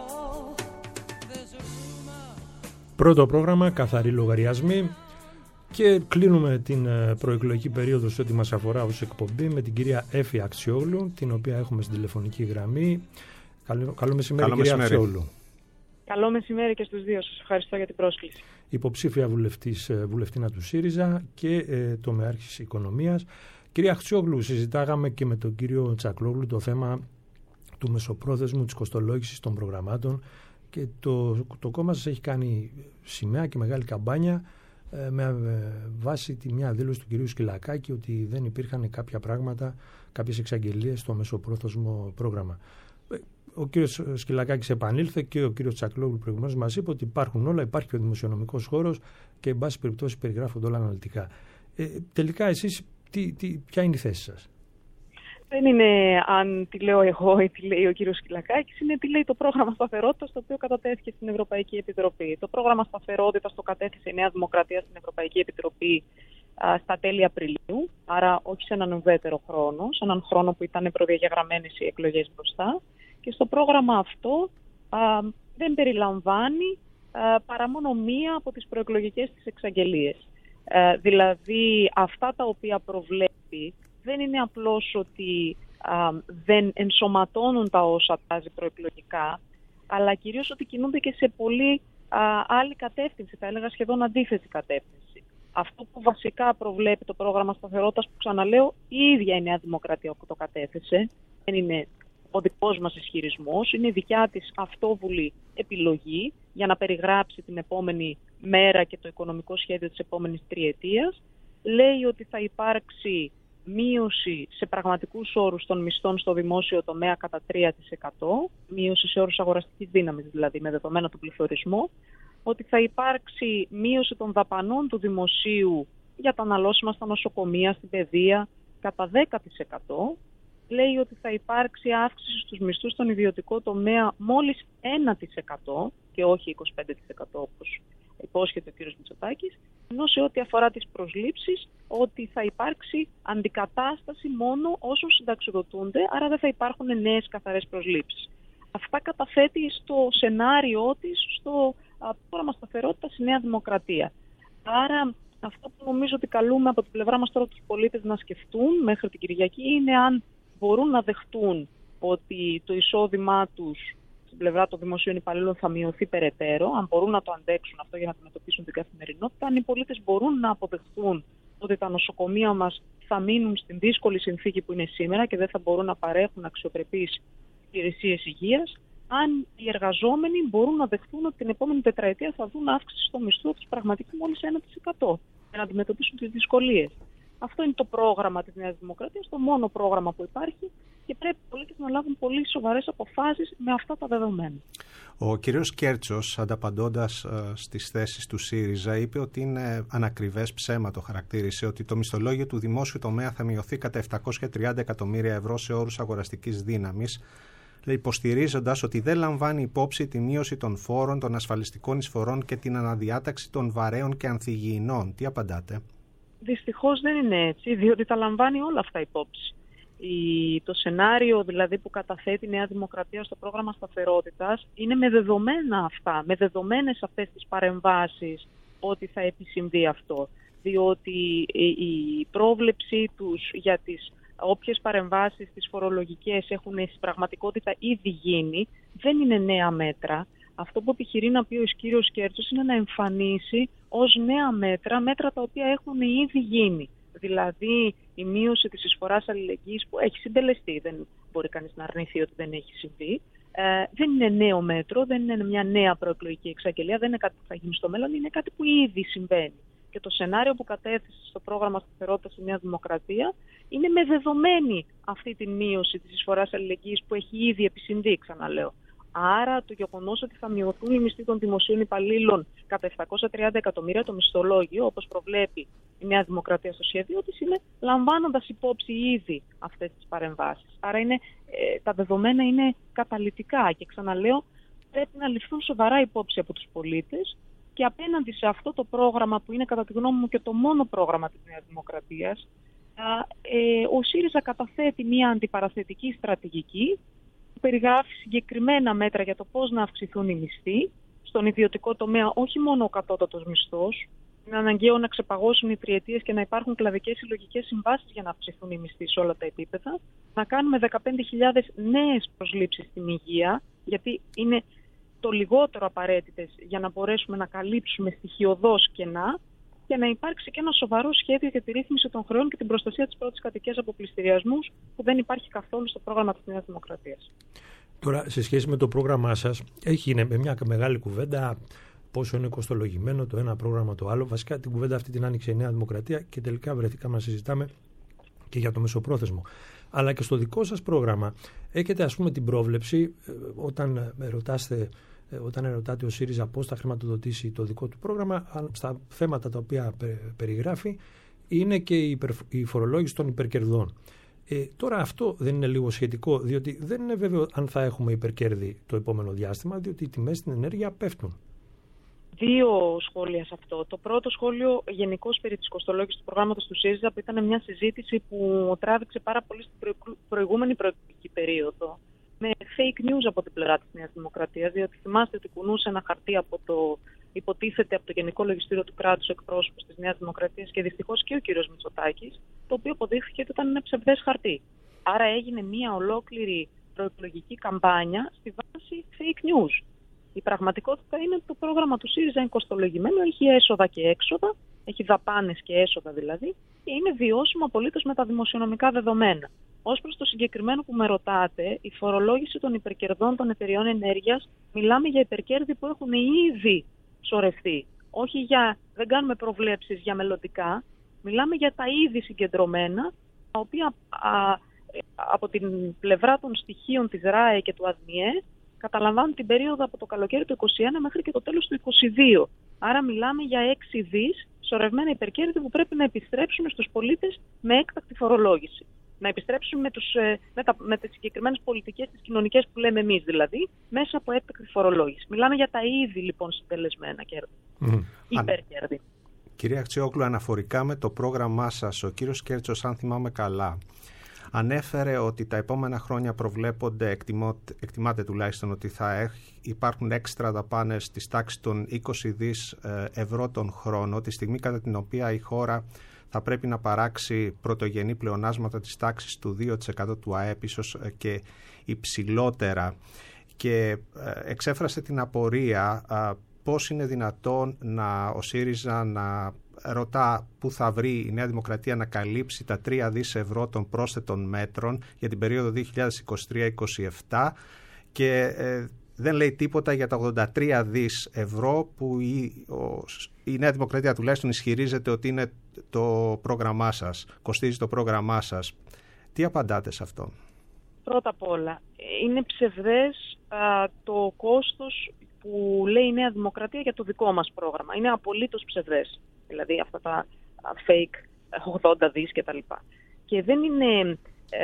Πρώτο πρόγραμμα, καθαροί λογαριασμοί, Και κλείνουμε την προεκλογική περίοδο σε ό,τι μας αφορά ως εκπομπή με την κυρία Έφη Αξιόγλου, την οποία έχουμε στην τηλεφωνική γραμμή. Καλό μεσημέρι, κυρία Αξιόγλου. Καλό μεσημέρι και στους δύο. Σας ευχαριστώ για την πρόσκληση. Υποψήφια βουλευτήνα του ΣΥΡΙΖΑ και τομεάρχης οικονομίας. Κυρία Αξιόγλου, συζητάγαμε και με τον κύριο Τσακλόγλου το θέμα του μεσοπρόθεσμου, της κοστολόγησης των προγραμμάτων, και το κόμμα σας έχει κάνει σημαία και μεγάλη καμπάνια με βάση μια δήλωση του κυρίου Σκυλακάκη ότι δεν υπήρχαν κάποια πράγματα, κάποιες εξαγγελίες στο μεσοπρόθεσμο πρόγραμμα. Ο κύριος Σκυλακάκης επανήλθε και ο κύριος Τσακλόγλου προηγουμένως μας είπε ότι υπάρχουν όλα, υπάρχει και ο δημοσιονομικός χώρος και εν πάση περιπτώσει περιγράφονται όλα αναλυτικά. Τελικά εσείς ποια είναι η θέση σας? Δεν είναι αν τη λέω εγώ ή τι λέει ο κύριος Σκυλακάκης, είναι τι λέει το πρόγραμμα σταθερότητας, το οποίο κατατέθηκε στην Ευρωπαϊκή Επιτροπή. Το πρόγραμμα σταθερότητας το κατέθεσε η Νέα Δημοκρατία στην Ευρωπαϊκή Επιτροπή στα τέλη Απριλίου, άρα όχι σε έναν ουδέτερο χρόνο, σε έναν χρόνο που ήταν προδιαγεγραμμένες οι εκλογές μπροστά. Και στο πρόγραμμα αυτό δεν περιλαμβάνει παρά μόνο μία από τις προεκλογικές της εξαγγελίες. Δηλαδή αυτά τα οποία προβλέπει δεν είναι απλώς ότι δεν ενσωματώνουν τα όσα τάζει προεκλογικά, αλλά κυρίως ότι κινούνται και σε πολύ άλλη κατεύθυνση, θα έλεγα σχεδόν αντίθετη κατεύθυνση. Αυτό που βασικά προβλέπει το πρόγραμμα σταθερότητας, που ξαναλέω, η ίδια η Νέα Δημοκρατία που το κατέθεσε, δεν είναι ο δικός μας ισχυρισμός, είναι δικιά της αυτόβουλη επιλογή για να περιγράψει την επόμενη μέρα και το οικονομικό σχέδιο της επόμενης τριετίας. Λέει ότι θα υπάρξει μείωση σε πραγματικούς όρους των μισθών στο δημόσιο τομέα κατά 3%, μείωση σε όρους αγοραστικής δύναμης δηλαδή με δεδομένα τον πληθωρισμό, ότι θα υπάρξει μείωση των δαπανών του δημοσίου για τα αναλώσιμα στα νοσοκομεία, στην παιδεία κατά 10%, λέει ότι θα υπάρξει αύξηση στους μισθούς στον ιδιωτικό τομέα μόλις 1% και όχι 25% όπως υπόσχεται ο κ. Μητσοτάκης, ενώ σε ό,τι αφορά τις προσλήψεις ότι θα υπάρξει αντικατάσταση μόνο όσων συνταξιδοτούνται, άρα δεν θα υπάρχουν νέες καθαρές προσλήψεις. Αυτά καταθέτει στο σενάριό της, στο πρόγραμμα σταθερότητας η Νέα Δημοκρατία. Άρα αυτό που νομίζω ότι καλούμε από την πλευρά μας τώρα τους πολίτες να σκεφτούν μέχρι την Κυριακή είναι αν μπορούν να δεχτούν ότι το εισόδημά τους στην πλευρά των δημοσίων υπαλλήλων θα μειωθεί περαιτέρω, αν μπορούν να το αντέξουν αυτό για να αντιμετωπίσουν την καθημερινότητα, αν οι πολίτες μπορούν να αποδεχτούν ότι τα νοσοκομεία μας θα μείνουν στην δύσκολη συνθήκη που είναι σήμερα και δεν θα μπορούν να παρέχουν αξιοπρεπείς υπηρεσίες υγείας, αν οι εργαζόμενοι μπορούν να δεχτούν ότι την επόμενη τετραετία θα δουν αύξηση στο μισθό τους πραγματική μόλις 1% για να αντιμετωπίσουν τις δυσκολίες. Αυτό είναι το πρόγραμμα της Νέας Δημοκρατίας, το μόνο πρόγραμμα που υπάρχει και πρέπει οι πολίτες να λάβουν πολύ σοβαρές αποφάσεις με αυτά τα δεδομένα. Ο κύριος Κέρτσος, ανταπαντώντας στις θέσεις του ΣΥΡΙΖΑ, είπε ότι είναι ανακριβές ψέμα, το χαρακτήρισε, ότι το μισθολόγιο του δημόσιου τομέα θα μειωθεί κατά 730 εκατομμύρια ευρώ σε όρους αγοραστικής δύναμης, υποστηρίζοντας ότι δεν λαμβάνει υπόψη τη μείωση των φόρων, των ασφαλιστικών εισφορών και την αναδιάταξη των βαρέων και ανθυγιεινών. Τι απαντάτε? Δυστυχώς δεν είναι έτσι, διότι τα λαμβάνει όλα αυτά υπόψη. Το σενάριο δηλαδή που καταθέτει η Νέα Δημοκρατία στο πρόγραμμα σταθερότητας είναι με δεδομένα αυτά, με δεδομένες αυτές τις παρεμβάσεις ότι θα επισυμβεί αυτό. Διότι η πρόβλεψή τους για τις όποιες παρεμβάσεις τις φορολογικές έχουν στην πραγματικότητα ήδη γίνει, δεν είναι νέα μέτρα. Αυτό που επιχειρεί να πει ο κύριος Κέρτσος είναι να εμφανίσει ως νέα μέτρα τα οποία έχουν ήδη γίνει. Δηλαδή η μείωση της εισφοράς αλληλεγγύης που έχει συντελεστεί, δεν μπορεί κανείς να αρνηθεί ότι δεν έχει συμβεί, δεν είναι νέο μέτρο, δεν είναι μια νέα προεκλογική εξαγγελία, δεν είναι κάτι που θα γίνει στο μέλλον, είναι κάτι που ήδη συμβαίνει. Και το σενάριο που κατέθεσε στο πρόγραμμα σταθερότητας η Νέα Δημοκρατία είναι με δεδομένη αυτή τη μείωση της εισφοράς αλληλεγγύης που έχει ήδη επισυμβεί, ξαναλέω. Άρα το γεγονός ότι θα μειωθούν οι μισθοί των δημοσίων υπαλλήλων κατά 730 εκατομμύρια το μισθολόγιο, όπως προβλέπει η Νέα Δημοκρατία στο σχέδιο της, είναι λαμβάνοντας υπόψη ήδη αυτές τις παρεμβάσεις. Άρα τα δεδομένα είναι καταλυτικά και ξαναλέω πρέπει να ληφθούν σοβαρά υπόψη από τους πολίτες και απέναντι σε αυτό το πρόγραμμα που είναι κατά τη γνώμη μου και το μόνο πρόγραμμα της Νέας Δημοκρατίας, ο ΣΥΡΙΖΑ καταθέτει μια αντιπαραθετική στρατηγική που περιγράφει συγκεκριμένα μέτρα για το πώς να αυξηθούν οι μισθοί στον ιδιωτικό τομέα, όχι μόνο ο κατώτατος μισθός, είναι αναγκαίο να ξεπαγώσουν οι τριετίες και να υπάρχουν κλαδικές συλλογικές συμβάσεις για να αυξηθούν οι μισθοί σε όλα τα επίπεδα. Να κάνουμε 15.000 νέες προσλήψεις στην υγεία, γιατί είναι το λιγότερο απαραίτητες για να μπορέσουμε να καλύψουμε στοιχειωδώς κενά, και να υπάρξει και ένα σοβαρό σχέδιο για τη ρύθμιση των χρεών και την προστασία της πρώτης κατοικίας από πληστηριασμούς, που δεν υπάρχει καθόλου στο πρόγραμμα της Νέας Δημοκρατίας. Τώρα, σε σχέση με το πρόγραμμά σας, έχει γίνει μια μεγάλη κουβέντα πόσο είναι κοστολογημένο το ένα πρόγραμμα το άλλο. Βασικά την κουβέντα αυτή την άνοιξε η Νέα Δημοκρατία και τελικά βρεθήκαμε να συζητάμε και για το μεσοπρόθεσμο. Αλλά και στο δικό σας πρόγραμμα έχετε, ας πούμε, την πρόβλεψη, όταν ερωτάτε ο ΣΥΡΙΖΑ πώς θα χρηματοδοτήσει το δικό του πρόγραμμα, στα θέματα τα οποία περιγράφει είναι και η φορολόγηση των υπερκερδών. Τώρα αυτό δεν είναι λίγο σχετικό, διότι δεν είναι βέβαιο αν θα έχουμε υπερκέρδη το επόμενο διάστημα, διότι οι τιμές στην ενέργεια πέφτουν. Δύο σχόλια σε αυτό. Το πρώτο σχόλιο γενικώς περί της κοστολόγησης του προγράμματος του ΣΥΡΙΖΑ, που ήταν μια συζήτηση που τράβηξε πάρα πολύ στην προηγούμενη προεκλογική περίοδο, με fake news από την πλευρά της Νέας Δημοκρατίας, διότι θυμάστε ότι κουνούσε ένα χαρτί υποτίθεται από το Γενικό Λογιστήριο του Κράτους εκπρόσωπος της Νέας Δημοκρατίας και δυστυχώς και ο κύριος Μητσοτάκης, το οποίο αποδείχθηκε ότι ήταν ένα ψευδές χαρτί. Άρα έγινε μια ολόκληρη προεκλογική καμπάνια στη βάση fake news. Η πραγματικότητα είναι ότι το πρόγραμμα του ΣΥΡΙΖΑ είναι κοστολογημένο, έχει έσοδα και έξοδα, έχει δαπάνες και έσοδα δηλαδή, και είναι βιώσιμο απολύτως με τα δημοσιονομικά δεδομένα. Ως προς το συγκεκριμένο που με ρωτάτε, η φορολόγηση των υπερκερδών των εταιριών ενέργειας, μιλάμε για υπερκέρδη που έχουν ήδη σωρευτεί. Δεν κάνουμε προβλέψεις για μελλοντικά, μιλάμε για τα ήδη συγκεντρωμένα, τα οποία από την πλευρά των στοιχείων της ΡΑΕ και του ΑΔΜΙΕ καταλαμβάνουν την περίοδο από το καλοκαίρι του 2021 μέχρι και το τέλος του 2022. Άρα μιλάμε για 6 δις σωρευμένα υπερκέρδη που πρέπει να επιστρέψουμε στους πολίτες με έκτακτη φορολόγηση. Να επιστρέψουμε με τις συγκεκριμένες πολιτικές, τις κοινωνικές που λέμε εμείς δηλαδή, μέσα από έκτακτη φορολόγηση. Μιλάμε για τα ήδη λοιπόν συντελεσμένα κέρδη. Υπερκέρδη. Κυρία Αξιόγλου, αναφορικά με το πρόγραμμά σας, ο κύριος Κέρτσος, αν θυμάμαι καλά, ανέφερε ότι τα επόμενα χρόνια προβλέπονται, εκτιμάται τουλάχιστον, ότι θα υπάρχουν έξτρα δαπάνες της τάξης των 20 δις ευρώ τον χρόνο, τη στιγμή κατά την οποία η χώρα θα πρέπει να παράξει πρωτογενή πλεονάσματα της τάξης του 2% του ΑΕΠ, ίσως και υψηλότερα. Και εξέφρασε την απορία πώς είναι δυνατόν ο ΣΥΡΙΖΑ να ρωτά πού θα βρει η Νέα Δημοκρατία να καλύψει τα 3 δις ευρώ των πρόσθετων μέτρων για την περίοδο 2023-2027 και δεν λέει τίποτα για τα 83 δις ευρώ που η Νέα Δημοκρατία τουλάχιστον ισχυρίζεται ότι είναι το πρόγραμμά σας, κοστίζει το πρόγραμμά σας. Τι απαντάτε σε αυτό? Πρώτα απ' όλα, είναι ψευδές το κόστος που λέει η Νέα Δημοκρατία για το δικό μας πρόγραμμα. Είναι απολύτως ψευδές. Δηλαδή αυτά τα fake 80 δις κτλ. Και δεν είναι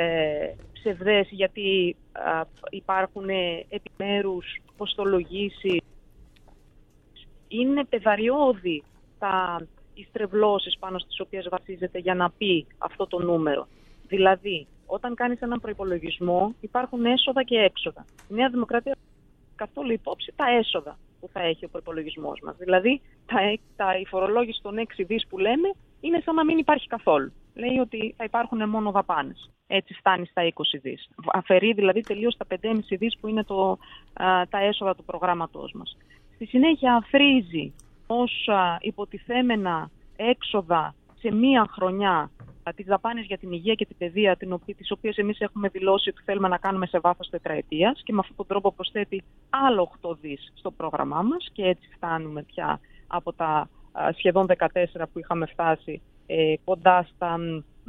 ψευδές γιατί υπάρχουν επιμέρους κοστολογήσεις. Είναι πεδαριώδη οι στρεβλώσεις πάνω στις οποίες βασίζεται για να πει αυτό το νούμερο. Δηλαδή, όταν κάνεις έναν προϋπολογισμό υπάρχουν έσοδα και έξοδα. Η Νέα Δημοκρατία καθόλου υπόψη τα έσοδα που θα έχει ο προϋπολογισμός μας. Δηλαδή, η φορολόγηση των 6 δις που λέμε είναι σαν να μην υπάρχει καθόλου. Λέει ότι θα υπάρχουν μόνο δαπάνες. Έτσι φτάνει στα 20 δις. Αφαιρεί δηλαδή τελείως τα 5,5 δις που είναι τα έσοδα του προγράμματός μας. Στη συνέχεια αφρίζει ως υποτιθέμενα έξοδα σε μία χρονιά τις δαπάνες για την υγεία και την παιδεία, τις οποίες εμείς έχουμε δηλώσει ότι θέλουμε να κάνουμε σε βάθος τετραετίας, και με αυτόν τον τρόπο προσθέτει άλλο 8 δις στο πρόγραμμά μας και έτσι φτάνουμε πια από τα σχεδόν 14 που είχαμε φτάσει κοντά στα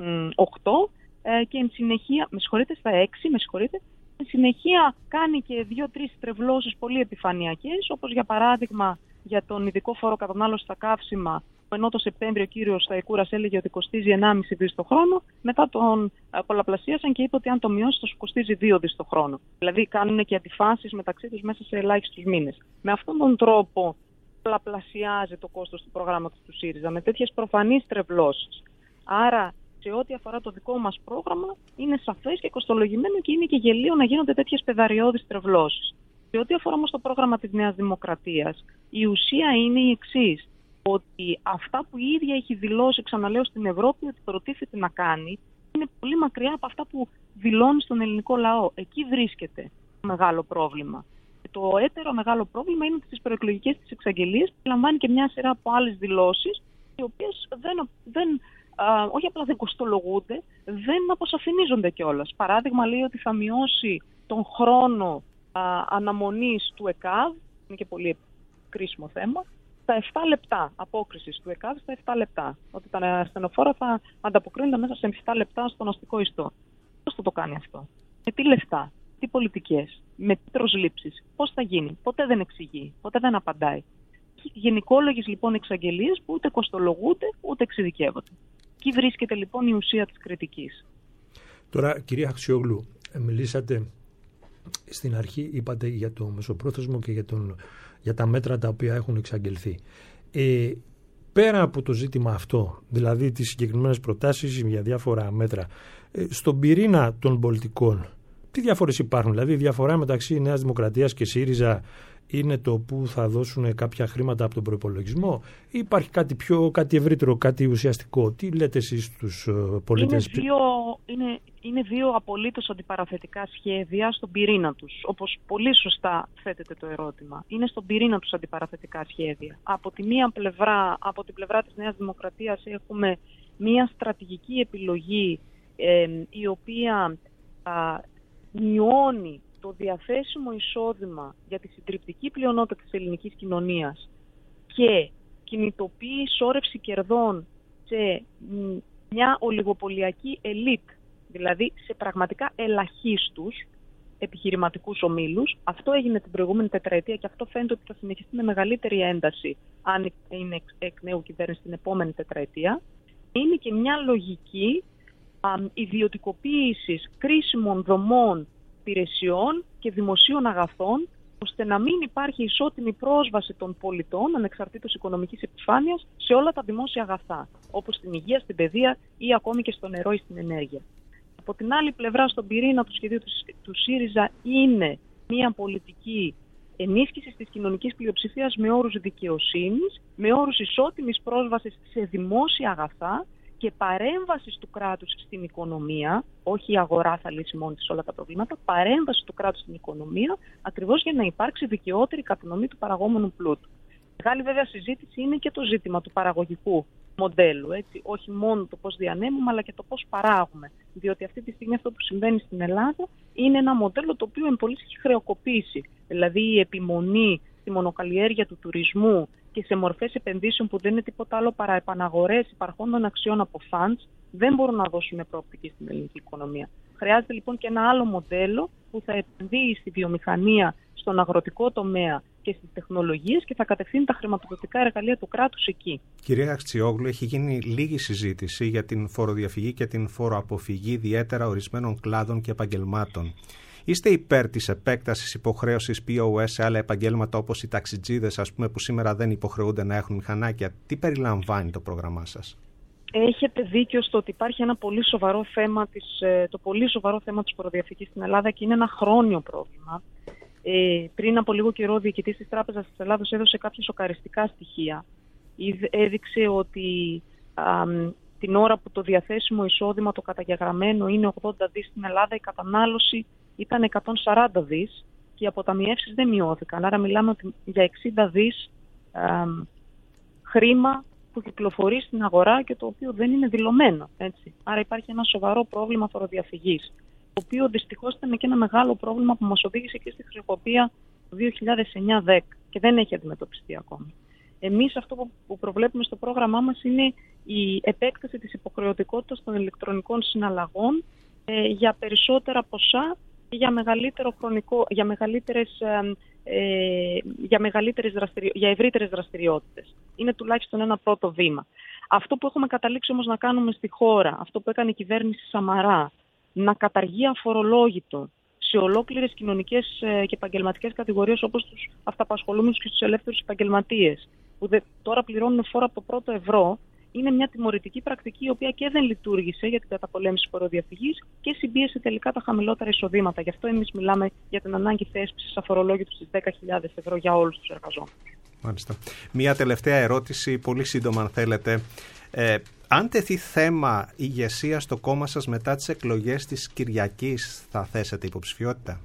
8 και εν συνεχεία, στα 6, εν συνεχεία κάνει και 2-3 στρεβλώσεις πολύ επιφανειακές, όπως για παράδειγμα για τον ειδικό φόρο κατανάλωση στα καύσιμα, ενώ το Σεπτέμβριο ο κύριος Σταϊκούρας έλεγε ότι κοστίζει 1,5 δις το χρόνο, μετά τον πολλαπλασίασαν και είπε ότι αν το μειώσει θα σου κοστίζει 2 δις το χρόνο. Δηλαδή κάνουν και αντιφάσεις μεταξύ τους μέσα σε ελάχιστους μήνες. Με αυτόν τον τρόπο πολλαπλασιάζει το κόστος του προγράμματος του ΣΥΡΙΖΑ, με τέτοιες προφανείς τρευλώσεις. Άρα, σε ό,τι αφορά το δικό μας πρόγραμμα, είναι σαφές και κοστολογημένο και είναι και γελίο να γίνονται τέτοιες πεδαριώδεις τρευλώσεις. Σε ό,τι αφορά όμως το πρόγραμμα της Νέας Δημοκρατίας, η ουσία είναι η εξής. ότι αυτά που η ίδια έχει δηλώσει, ξαναλέω, στην Ευρώπη ότι προτίθεται να κάνει, είναι πολύ μακριά από αυτά που δηλώνει στον ελληνικό λαό. Εκεί βρίσκεται το μεγάλο πρόβλημα. Το έτερο μεγάλο πρόβλημα είναι ότι στις προεκλογικές της εξαγγελίες λαμβάνει και μια σειρά από άλλες δηλώσεις, οι οποίες όχι απλά δεν κοστολογούνται, δεν αποσαφηνίζονται κιόλας. Παράδειγμα, λέει ότι θα μειώσει τον χρόνο αναμονής του ΕΚΑΒ, είναι και πολύ κρίσιμο θέμα, στα 7 λεπτά απόκρισης του ΕΚΑΒ στα 7 λεπτά. Ότι τα ασθενοφόρα θα ανταποκρίνονται μέσα σε 7 λεπτά στον αστικό ιστό. Πώς θα το κάνει αυτό? Με τι λεφτά, τι πολιτικές, με τι προσλήψεις, πώς θα γίνει? Ποτέ δεν εξηγεί, ποτέ δεν απαντάει. Γενικόλογες λοιπόν εξαγγελίες που ούτε κοστολογούνται ούτε εξειδικεύονται. Εκεί βρίσκεται λοιπόν η ουσία της κριτικής. Τώρα, κυρία Αξιόγλου, μιλήσατε στην αρχή, είπατε για το μεσοπρόθεσμο και για τα μέτρα τα οποία έχουν εξαγγελθεί. Πέρα από το ζήτημα αυτό, δηλαδή τις συγκεκριμένες προτάσεις για διάφορα μέτρα, στον πυρήνα των πολιτικών, τι διαφορές υπάρχουν? Δηλαδή η διαφορά μεταξύ Νέας Δημοκρατίας και ΣΥΡΙΖΑ είναι το που θα δώσουν κάποια χρήματα από τον προϋπολογισμό, ή υπάρχει κάτι ευρύτερο, κάτι ουσιαστικό? Τι λέτε εσείς στους πολίτες? Είναι δύο απολύτως αντιπαραθετικά σχέδια στον πυρήνα τους. Όπως πολύ σωστά θέτεται το ερώτημα. Είναι στον πυρήνα τους αντιπαραθετικά σχέδια. Από τη μία πλευρά, από την πλευρά της Νέας Δημοκρατίας, έχουμε μία στρατηγική επιλογή η οποία μειώνει το διαθέσιμο εισόδημα για τη συντριπτική πλειονότητα της ελληνικής κοινωνίας και κινητοποιεί σώρευση κερδών σε μια ολιγοπολιακή ελίτ, δηλαδή σε πραγματικά ελαχίστους επιχειρηματικούς ομίλους. Αυτό έγινε την προηγούμενη τετραετία και αυτό φαίνεται ότι θα συνεχιστεί με μεγαλύτερη ένταση αν είναι εκ νέου κυβέρνηση την επόμενη τετραετία. Είναι και μια λογική ιδιωτικοποίησης κρίσιμων δομών υπηρεσιών και δημοσίων αγαθών, ώστε να μην υπάρχει ισότιμη πρόσβαση των πολιτών, ανεξαρτήτως οικονομικής επιφάνειας, σε όλα τα δημόσια αγαθά, όπως στην υγεία, στην παιδεία ή ακόμη και στο νερό ή στην ενέργεια. Από την άλλη πλευρά, στον πυρήνα του σχεδίου του ΣΥΡΙΖΑ είναι μια πολιτική ενίσχυσης της κοινωνικής πλειοψηφίας με όρους δικαιοσύνης, με όρους ισότιμης πρόσβασης σε δημόσια αγαθά και παρέμβαση του κράτους στην οικονομία, όχι η αγορά θα λύσει μόνη της όλα τα προβλήματα, παρέμβαση του κράτους στην οικονομία, ακριβώς για να υπάρξει δικαιότερη κατανομή του παραγόμενου πλούτου. Μεγάλη βέβαια συζήτηση είναι και το ζήτημα του παραγωγικού μοντέλου, έτσι. Όχι μόνο το πώς διανέμουμε, αλλά και το πώς παράγουμε. Διότι αυτή τη στιγμή αυτό που συμβαίνει στην Ελλάδα είναι ένα μοντέλο το οποίο εμπολύσει έχει χρεοκοπήσει. Δηλαδή η επιμονή στη μονοκαλλιέργεια του τουρισμού και σε μορφές επενδύσεων που δεν είναι τίποτα άλλο παρά επαναγορές υπαρχόντων αξιών από funds, δεν μπορούν να δώσουν προοπτική στην ελληνική οικονομία. Χρειάζεται λοιπόν και ένα άλλο μοντέλο που θα επενδύει στη βιομηχανία, στον αγροτικό τομέα και στις τεχνολογίες και θα κατευθύνει τα χρηματοδοτικά εργαλεία του κράτους εκεί. Κυρία Αξιόγλου, έχει γίνει λίγη συζήτηση για την φοροδιαφυγή και την φοροαποφυγή, ιδιαίτερα ορισμένων κλάδων και επαγγελμάτων. Είστε υπέρ της επέκτασης υποχρέωσης POS σε άλλα επαγγέλματα όπως οι ταξιτζίδες, ας πούμε, που σήμερα δεν υποχρεούνται να έχουν μηχανάκια? Τι περιλαμβάνει το πρόγραμμά σας? Έχετε δίκιο στο ότι υπάρχει ένα πολύ σοβαρό θέμα το πολύ σοβαρό θέμα της φοροδιαφυγής στην Ελλάδα και είναι ένα χρόνιο πρόβλημα. Πριν από λίγο καιρό ο διοικητής της Τράπεζας της Ελλάδος έδωσε κάποια σοκαριστικά στοιχεία. Έδειξε ότι την ώρα που το διαθέσιμο εισόδημα, το καταγεγραμμένο, είναι 80 δις στην Ελλάδα, η κατανάλωση ήταν 140 δις και οι αποταμιεύσεις δεν μειώθηκαν. Άρα μιλάμε για 60 δις χρήμα που κυκλοφορεί στην αγορά και το οποίο δεν είναι δηλωμένο. Έτσι. Άρα υπάρχει ένα σοβαρό πρόβλημα φοροδιαφυγής, το οποίο δυστυχώς ήταν και ένα μεγάλο πρόβλημα που μας οδήγησε και στη χρεοκοπία το 2009-10 και δεν έχει αντιμετωπιστεί ακόμη. Εμείς αυτό που προβλέπουμε στο πρόγραμμά μας είναι η επέκταση της υποχρεωτικότητας των ηλεκτρονικών συναλλαγών για περισσότερα ποσά και για ευρύτερες δραστηριότητες. Είναι τουλάχιστον ένα πρώτο βήμα. Αυτό που έχουμε καταλήξει όμως να κάνουμε στη χώρα, αυτό που έκανε η κυβέρνηση Σαμαρά, να καταργεί αφορολόγητο σε ολόκληρες κοινωνικές και επαγγελματικές κατηγορίες όπως τους αυταπασχολούμενους και τους ελεύθερους επαγγελματίες, που τώρα πληρώνουν φόρο από το πρώτο ευρώ, είναι μια τιμωρητική πρακτική η οποία και δεν λειτουργήσε για την καταπολέμηση φοροδιαφυγής και συμπίεσε τελικά τα χαμηλότερα εισοδήματα. Γι' αυτό εμείς μιλάμε για την ανάγκη θέσπισης αφορολόγητου στις 10.000 ευρώ για όλους τους εργαζόμενους. Μάλιστα. Μία τελευταία ερώτηση, πολύ σύντομα αν θέλετε. Αν τεθεί θέμα ηγεσία στο κόμμα σας μετά τις εκλογές της Κυριακής, θα θέσετε υποψηφιότητα?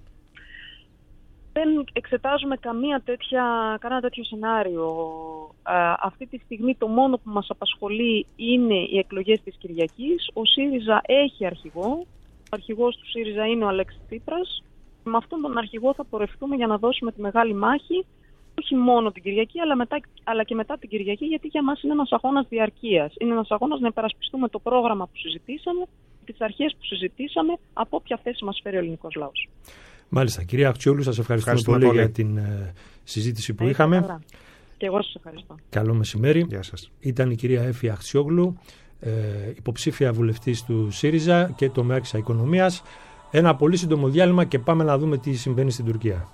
Δεν εξετάζουμε κανένα τέτοιο σενάριο. Αυτή τη στιγμή το μόνο που μας απασχολεί είναι οι εκλογές της Κυριακής. Ο ΣΥΡΙΖΑ έχει αρχηγό. Ο αρχηγός του ΣΥΡΙΖΑ είναι ο Αλέξης Τσίπρας. Με αυτόν τον αρχηγό θα πορευτούμε για να δώσουμε τη μεγάλη μάχη, όχι μόνο την Κυριακή, αλλά και μετά την Κυριακή, γιατί για μας είναι ένας αγώνας διαρκείας. Είναι ένας αγώνας να υπερασπιστούμε το πρόγραμμα που συζητήσαμε, τις αρχές που συζητήσαμε, από όποια θέση μας φέρει ο ελληνικός λαός. Μάλιστα. Κυρία Αχτσιόγλου, σας ευχαριστούμε πολύ για την συζήτηση που είχαμε. Καλά. Και εγώ σας ευχαριστώ. Καλό μεσημέρι. Γεια σας. Ήταν η κυρία Έφη Αχτσιόγλου, υποψήφια βουλευτής του ΣΥΡΙΖΑ και τομέας οικονομίας. Ένα πολύ σύντομο διάλειμμα και πάμε να δούμε τι συμβαίνει στην Τουρκία.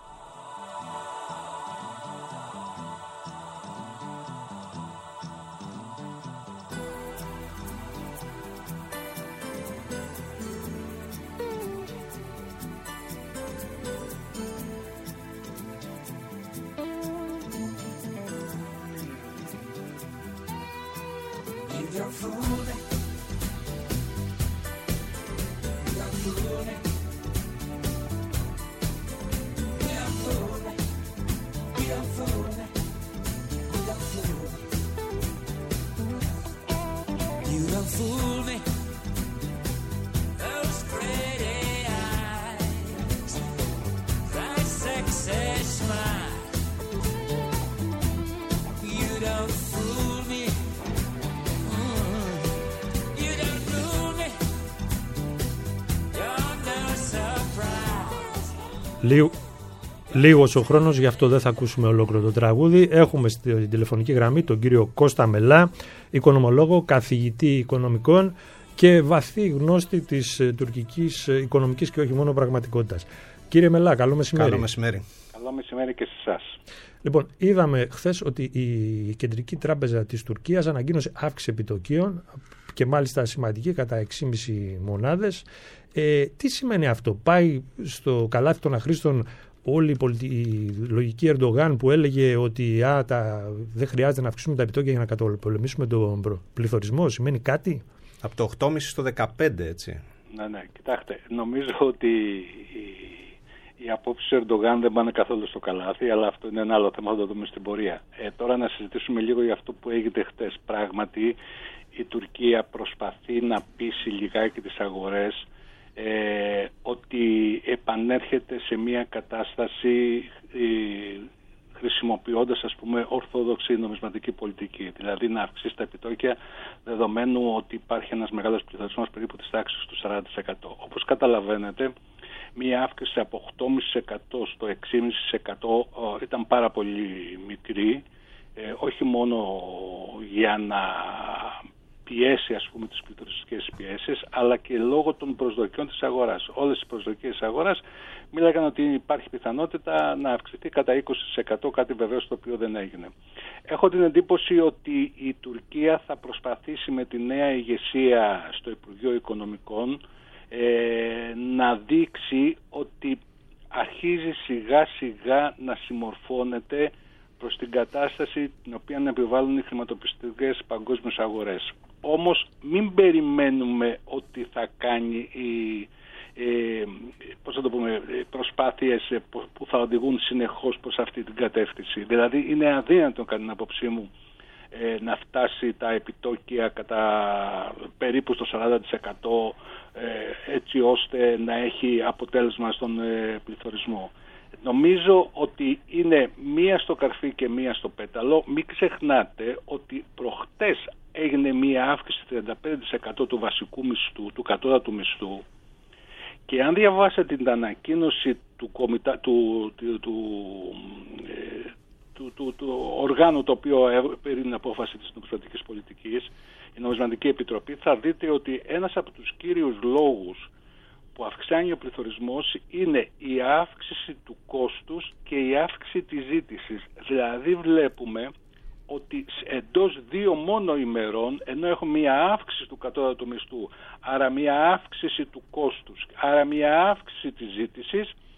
Λίγος ο χρόνος, γι' αυτό δεν θα ακούσουμε ολόκληρο το τραγούδι. Έχουμε στην τηλεφωνική γραμμή τον κύριο Κώστα Μελά, οικονομολόγο, καθηγητή οικονομικών και βαθύ γνώστη της τουρκικής οικονομικής και όχι μόνο πραγματικότητας. Κύριε Μελά, καλό μεσημέρι. Καλό μεσημέρι. Καλό μεσημέρι και σε εσάς. Λοιπόν, είδαμε χθες ότι η Κεντρική Τράπεζα της Τουρκίας ανακοίνωσε αύξηση επιτοκίων και μάλιστα σημαντική, κατά 6,5 μονάδες. Τι σημαίνει αυτό? Πάει στο καλάθι των αχρήστων όλη η λογική Ερντογάν που έλεγε ότι δεν χρειάζεται να αυξήσουμε τα επιτόκια για να καταπολεμήσουμε τον πληθωρισμό? Σημαίνει κάτι? Από το 8,5 στο 15, έτσι. Ναι, κοιτάξτε, νομίζω ότι οι απόψεις του Ερντογάν δεν πάνε καθόλου στο καλάθι, αλλά αυτό είναι ένα άλλο θέμα, θα το δούμε στην πορεία. Τώρα να συζητήσουμε λίγο για αυτό που έγινε χτες. Πράγματι, η Τουρκία προσπαθεί να πείσει λιγάκι τις αγορές ότι επανέρχεται σε μια κατάσταση χρησιμοποιώντας, ας πούμε, ορθόδοξη νομισματική πολιτική. Δηλαδή να αυξήσει τα επιτόκια δεδομένου ότι υπάρχει ένας μεγάλος πληθωρισμός περίπου της τάξης του 40%. Όπως καταλαβαίνετε, μια αύξηση από 8,5% στο 6,5% ήταν πάρα πολύ μικρή, όχι μόνο για να πιέσει, ας πούμε, τις πληθωριστικές πιέσεις, αλλά και λόγω των προσδοκιών της αγοράς. Όλες οι προσδοκίες της αγοράς μίλαγαν ότι υπάρχει πιθανότητα να αυξηθεί κατά 20%, κάτι βεβαίως το οποίο δεν έγινε. Έχω την εντύπωση ότι η Τουρκία θα προσπαθήσει με τη νέα ηγεσία στο Υπουργείο Οικονομικών να δείξει ότι αρχίζει σιγά σιγά να συμμορφώνεται προς την κατάσταση την οποία επιβάλλουν οι χρηματοπιστωτικές παγκόσμιες αγορές. Όμως μην περιμένουμε ότι θα κάνει προσπάθειες που θα οδηγούν συνεχώς προς αυτή την κατεύθυνση. Δηλαδή είναι αδύνατο, κατά την άποψή μου, να φτάσει τα επιτόκια κατά περίπου στο 40% έτσι ώστε να έχει αποτέλεσμα στον πληθωρισμό. Νομίζω ότι είναι μία στο καρφί και μία στο πέταλο. Μην ξεχνάτε ότι προχτές έγινε μία αύξηση 35% του βασικού μισθού, του κατώτατου μισθού, και αν διαβάσετε την ανακοίνωση του οργάνου το οποίο πήρε την απόφαση της νομισματικής πολιτικής, η Νομισματική Επιτροπή, θα δείτε ότι ένας από τους κύριους λόγους που αυξάνει ο πληθωρισμός είναι η αύξηση του κόστους και η αύξηση της ζήτησης. Δηλαδή βλέπουμε ότι εντός 2 μόνο ημερών, ενώ έχουμε μια αύξηση του κατώτατου μισθού, άρα μια αύξηση του κόστους, άρα μια αύξηση της ζήτησης,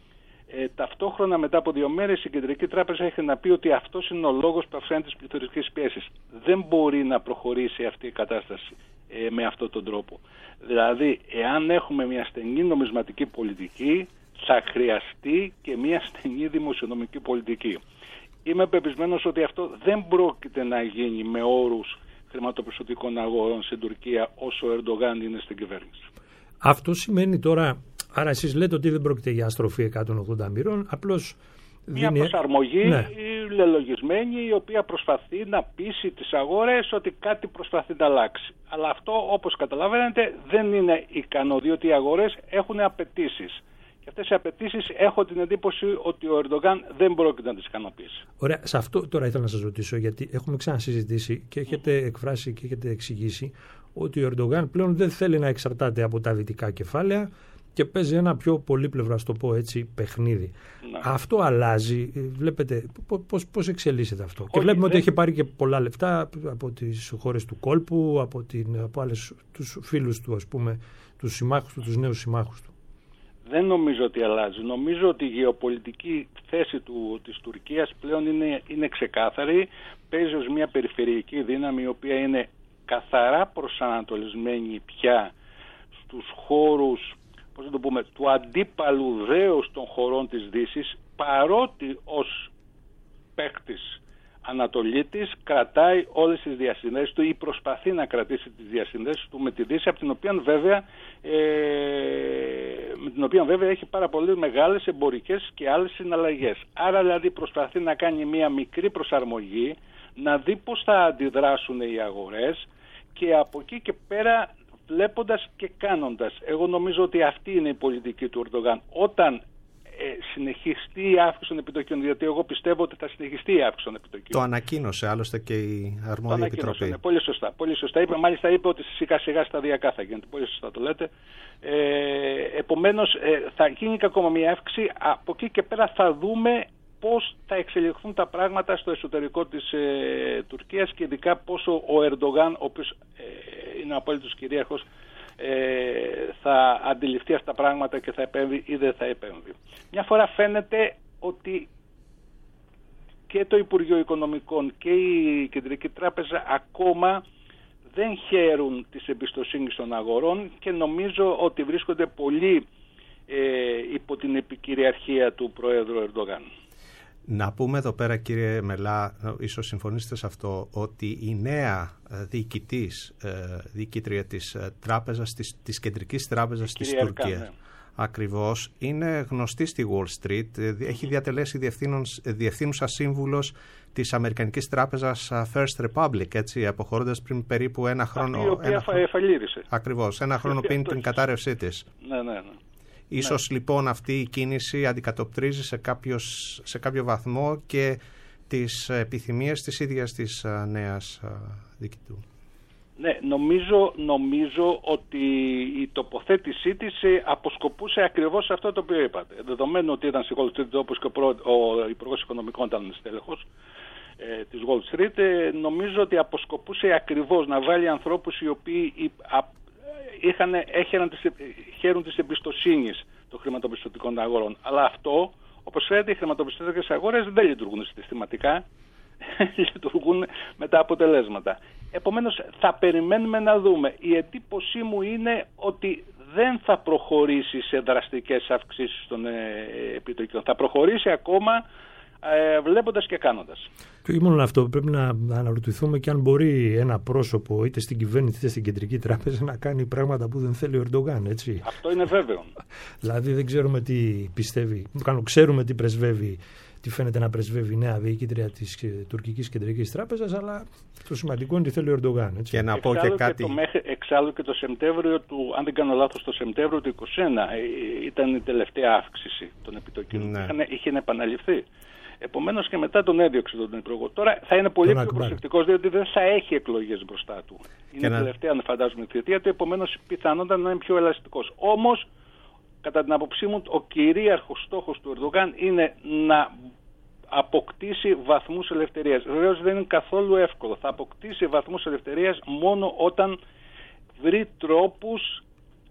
Ταυτόχρονα, μετά από 2 μέρες, η Κεντρική Τράπεζα έχει να πει ότι αυτός είναι ο λόγος που αυξάνει τις πληθωρικές πιέσεις. Δεν μπορεί να προχωρήσει αυτή η κατάσταση με αυτόν τον τρόπο. Δηλαδή, εάν έχουμε μια στενή νομισματική πολιτική, θα χρειαστεί και μια στενή δημοσιονομική πολιτική. Είμαι πεπισμένος ότι αυτό δεν πρόκειται να γίνει με όρους χρηματοπιστωτικών αγορών στην Τουρκία όσο ο Ερντογάν είναι στην κυβέρνηση. Αυτό σημαίνει τώρα, άρα εσείς λέτε ότι δεν πρόκειται για στροφή 180 μοίρων, απλώς μια προσαρμογή λελογισμένη, η οποία προσπαθεί να πείσει τις αγορές ότι κάτι προσπαθεί να αλλάξει. Αλλά αυτό, όπως καταλαβαίνετε, δεν είναι ικανό, διότι οι αγορές έχουν απαιτήσεις. Και αυτές οι απαιτήσεις έχω την εντύπωση ότι ο Ερντογάν δεν πρόκειται να τις ικανοποιήσει. Ωραία, σε αυτό τώρα ήθελα να σας ρωτήσω, γιατί έχουμε ξανασυζητήσει και έχετε εκφράσει και έχετε εξηγήσει ότι ο Ερντογάν πλέον δεν θέλει να εξαρτάται από τα δυτικά κεφάλαια και παίζει ένα πιο πολύπλευρο, ας το πω έτσι, παιχνίδι. Ναι. Αυτό αλλάζει, βλέπετε, πώς εξελίσσεται αυτό. Και βλέπουμε ότι έχει πάρει και πολλά λεφτά από τις χώρες του κόλπου, από άλλες, τους φίλους του, ας πούμε, τους συμμάχους του, τους νέους συμμάχους του. Δεν νομίζω ότι αλλάζει. Νομίζω ότι η γεωπολιτική θέση της Τουρκίας πλέον είναι ξεκάθαρη. Παίζει ως μια περιφερειακή δύναμη, η οποία είναι καθαρά προσανατολισμένη πια στους χώρους, πώς να το πούμε, του αντίπαλου δέους των χωρών της Δύσης, παρότι ως παίκτης Ανατολίτης κρατάει όλες τις διασυνδέσεις του ή προσπαθεί να κρατήσει τις διασυνδέσεις του με τη Δύση, από την οποία βέβαια έχει πάρα πολύ μεγάλες εμπορικές και άλλες συναλλαγές. Άρα δηλαδή προσπαθεί να κάνει μια μικρή προσαρμογή, να δει πώς θα αντιδράσουν οι αγορές και από εκεί και πέρα βλέποντας και κάνοντας. Εγώ νομίζω ότι αυτή είναι η πολιτική του Ερντογάν. Όταν συνεχιστεί η αύξηση των επιτοκίων, διότι εγώ πιστεύω ότι θα συνεχιστεί η αύξηση των επιτοκίων. Το ανακοίνωσε άλλωστε και η αρμόδια επιτροπή. Ναι, πολύ σωστά. Πολύ σωστά. Μάλιστα είπε ότι σιγά σιγά σταδιακά θα γίνεται. Πολύ σωστά το λέτε. Επομένως θα γίνει και ακόμα μια αύξηση. Από εκεί και πέρα θα δούμε πώς θα εξελιχθούν τα πράγματα στο εσωτερικό της Τουρκίας και ειδικά πόσο ο Ερντογάν, ο οποίος είναι ο απόλυτος κυρίαρχος, θα αντιληφθεί αυτά τα πράγματα και θα επέμβει ή δεν θα επέμβει. Μια φορά φαίνεται ότι και το Υπουργείο Οικονομικών και η Κεντρική Τράπεζα ακόμα δεν χαίρουν της εμπιστοσύνης των αγορών και νομίζω ότι βρίσκονται πολύ υπό την επικυριαρχία του Προέδρου Ερντογάν. Να πούμε εδώ πέρα, κύριε Μελά, ίσως συμφωνήσετε σε αυτό, ότι η νέα διοικήτρια της τράπεζας, της Κεντρικής Τράπεζας της Τουρκίας, ναι, ακριβώς, είναι γνωστή στη Wall Street, έχει διατελέσει διευθύνουσα σύμβουλος της Αμερικανικής Τράπεζας First Republic, έτσι, αποχωρώντας πριν περίπου ένα χρόνο. Η οποία εφαλήρισε. Ακριβώς, ένα χρόνο πριν την κατάρρευσή της. Ναι. Ίσως λοιπόν αυτή η κίνηση αντικατοπτρίζει σε κάποιο βαθμό και τις επιθυμίες της ίδιας της νέας διοικητού. Ναι, νομίζω ότι η τοποθέτησή της αποσκοπούσε ακριβώς αυτό το οποίο είπατε. Δεδομένου ότι ήταν στη Wall Street, όπως και ο Υπουργός Οικονομικών ήταν στέλεχος της Wall Street, νομίζω ότι ακριβώς να βάλει ανθρώπους οι οποίοι χαίρουν της εμπιστοσύνης των χρηματοπιστωτικών αγορών. Αλλά αυτό, όπως ξέρετε, οι χρηματοπιστωτικές αγορές δεν λειτουργούν συστηματικά, λειτουργούν με τα αποτελέσματα. Επομένως, θα περιμένουμε να δούμε. Η εντύπωσή μου είναι ότι δεν θα προχωρήσει σε δραστικές αυξήσεις των επιτοκίων. Θα προχωρήσει ακόμα βλέποντας και κάνοντας. Και μόνο αυτό, πρέπει να αναρωτηθούμε και αν μπορεί ένα πρόσωπο είτε στην κυβέρνηση είτε στην Κεντρική Τράπεζα να κάνει πράγματα που δεν θέλει ο Ερντογάν, έτσι. Αυτό είναι βέβαιο. Δηλαδή δεν ξέρουμε τι πιστεύει, ξέρουμε τι πρεσβεύει, τι φαίνεται να πρεσβεύει η νέα διοικήτρια της Τουρκικής Κεντρικής Τράπεζας, αλλά το σημαντικό είναι τι θέλει ο Ερντογάν, έτσι. Και να πω και κάτι. Εξάλλου και το Σεπτέμβριο του, αν δεν κάνω λάθος, το Σεπτέμβριο του 2021 ήταν η τελευταία αύξηση των επιτοκίων. Ναι. Είχε επαναληφθεί. Επομένως και μετά τον έδιωξε τον Υπουργό. Τώρα θα είναι πολύ πιο προσεκτικός, διότι δεν θα έχει εκλογές μπροστά του. Είναι η τελευταία, αν φαντάζομαι, θητεία του, επομένως πιθανότατα να είναι πιο ελαστικός. Όμως, κατά την άποψή μου, ο κυρίαρχος στόχος του Ερντογάν είναι να αποκτήσει βαθμούς ελευθερίας. Βεβαίως δεν είναι καθόλου εύκολο. Θα αποκτήσει βαθμούς ελευθερίας μόνο όταν βρει τρόπους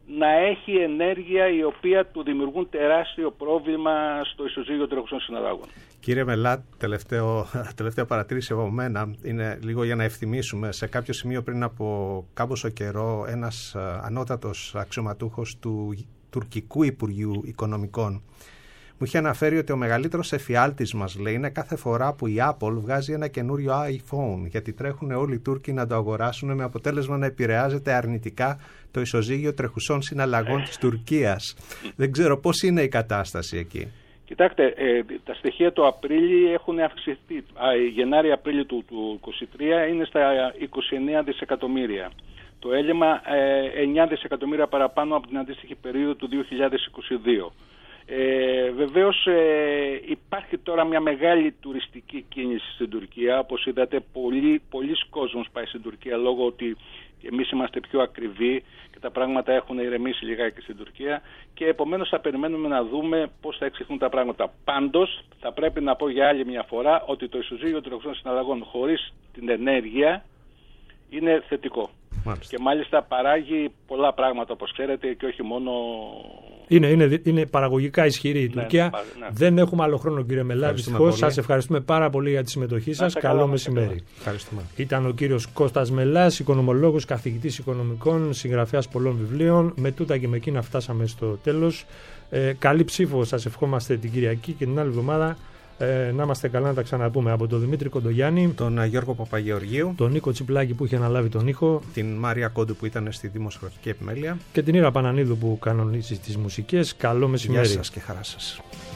να έχει ενέργεια η οποία του δημιουργούν τεράστιο πρόβλημα στο ισοζύγιο τρέχουσων συναλλαγών. Κύριε Μελά, τελευταία παρατήρηση από μένα είναι λίγο για να ευθυμίσουμε. Σε κάποιο σημείο πριν από κάμποσο καιρό ένας ανώτατος αξιωματούχος του τουρκικού Υπουργείου Οικονομικών μου είχε αναφέρει ότι ο μεγαλύτερος εφιάλτης μας, λέει, είναι κάθε φορά που η Apple βγάζει ένα καινούριο iPhone, γιατί τρέχουν όλοι οι Τούρκοι να το αγοράσουν, με αποτέλεσμα να επηρεάζεται αρνητικά το ισοζύγιο τρεχουσών συναλλαγών της Τουρκίας. Δεν ξέρω πώς είναι η κατάσταση εκεί. Κοιτάξτε, τα στοιχεία του Απρίλη έχουν αυξηθεί. Γενάρη-Απρίλη του 2023 είναι στα 29 δισεκατομμύρια. Το έλλειμμα 9 δισεκατομμύρια παραπάνω από την αντίστοιχη περίοδο του 2022. Βεβαίως υπάρχει τώρα μια μεγάλη τουριστική κίνηση στην Τουρκία. Όπως είδατε, πολλοί κόσμος πάει στην Τουρκία λόγω ότι εμείς είμαστε πιο ακριβοί και τα πράγματα έχουν ηρεμήσει λιγάκι στην Τουρκία, και επομένως θα περιμένουμε να δούμε πώς θα εξελιχθούν τα πράγματα. Πάντως θα πρέπει να πω για άλλη μια φορά ότι το ισοζύγιο τρεχουσών συναλλαγών χωρίς την ενέργεια είναι θετικό. Μάλιστα. Και μάλιστα παράγει πολλά πράγματα, όπως ξέρετε, και όχι μόνο... Είναι παραγωγικά ισχυρή η Τουρκία. Ναι. Δεν έχουμε άλλο χρόνο, κύριε Μελά. Δυστυχώς, σας ευχαριστούμε πάρα πολύ για τη συμμετοχή σας. Καλό μεσημέρι. Ήταν ο κύριος Κώστας Μελάς, οικονομολόγος, καθηγητής οικονομικών, συγγραφέας πολλών βιβλίων. Με τούτα και με εκείνα φτάσαμε στο τέλος. Καλή ψήφο σας ευχόμαστε την Κυριακή και την άλλη εβδομάδα. Να είμαστε καλά, να τα ξαναπούμε. Από τον Δημήτρη Κοντογιάννη, τον Γιώργο Παπαγεωργίου, τον Νίκο Τσιπλάκη που είχε αναλάβει τον ήχο, την Μάρια Κόντου που ήταν στη δημοσιογραφική επιμέλεια και την Ήρα Πανανίδου που κανονίζει τις μουσικές. Καλό μεσημέρι. Γεια σας και χαρά σας.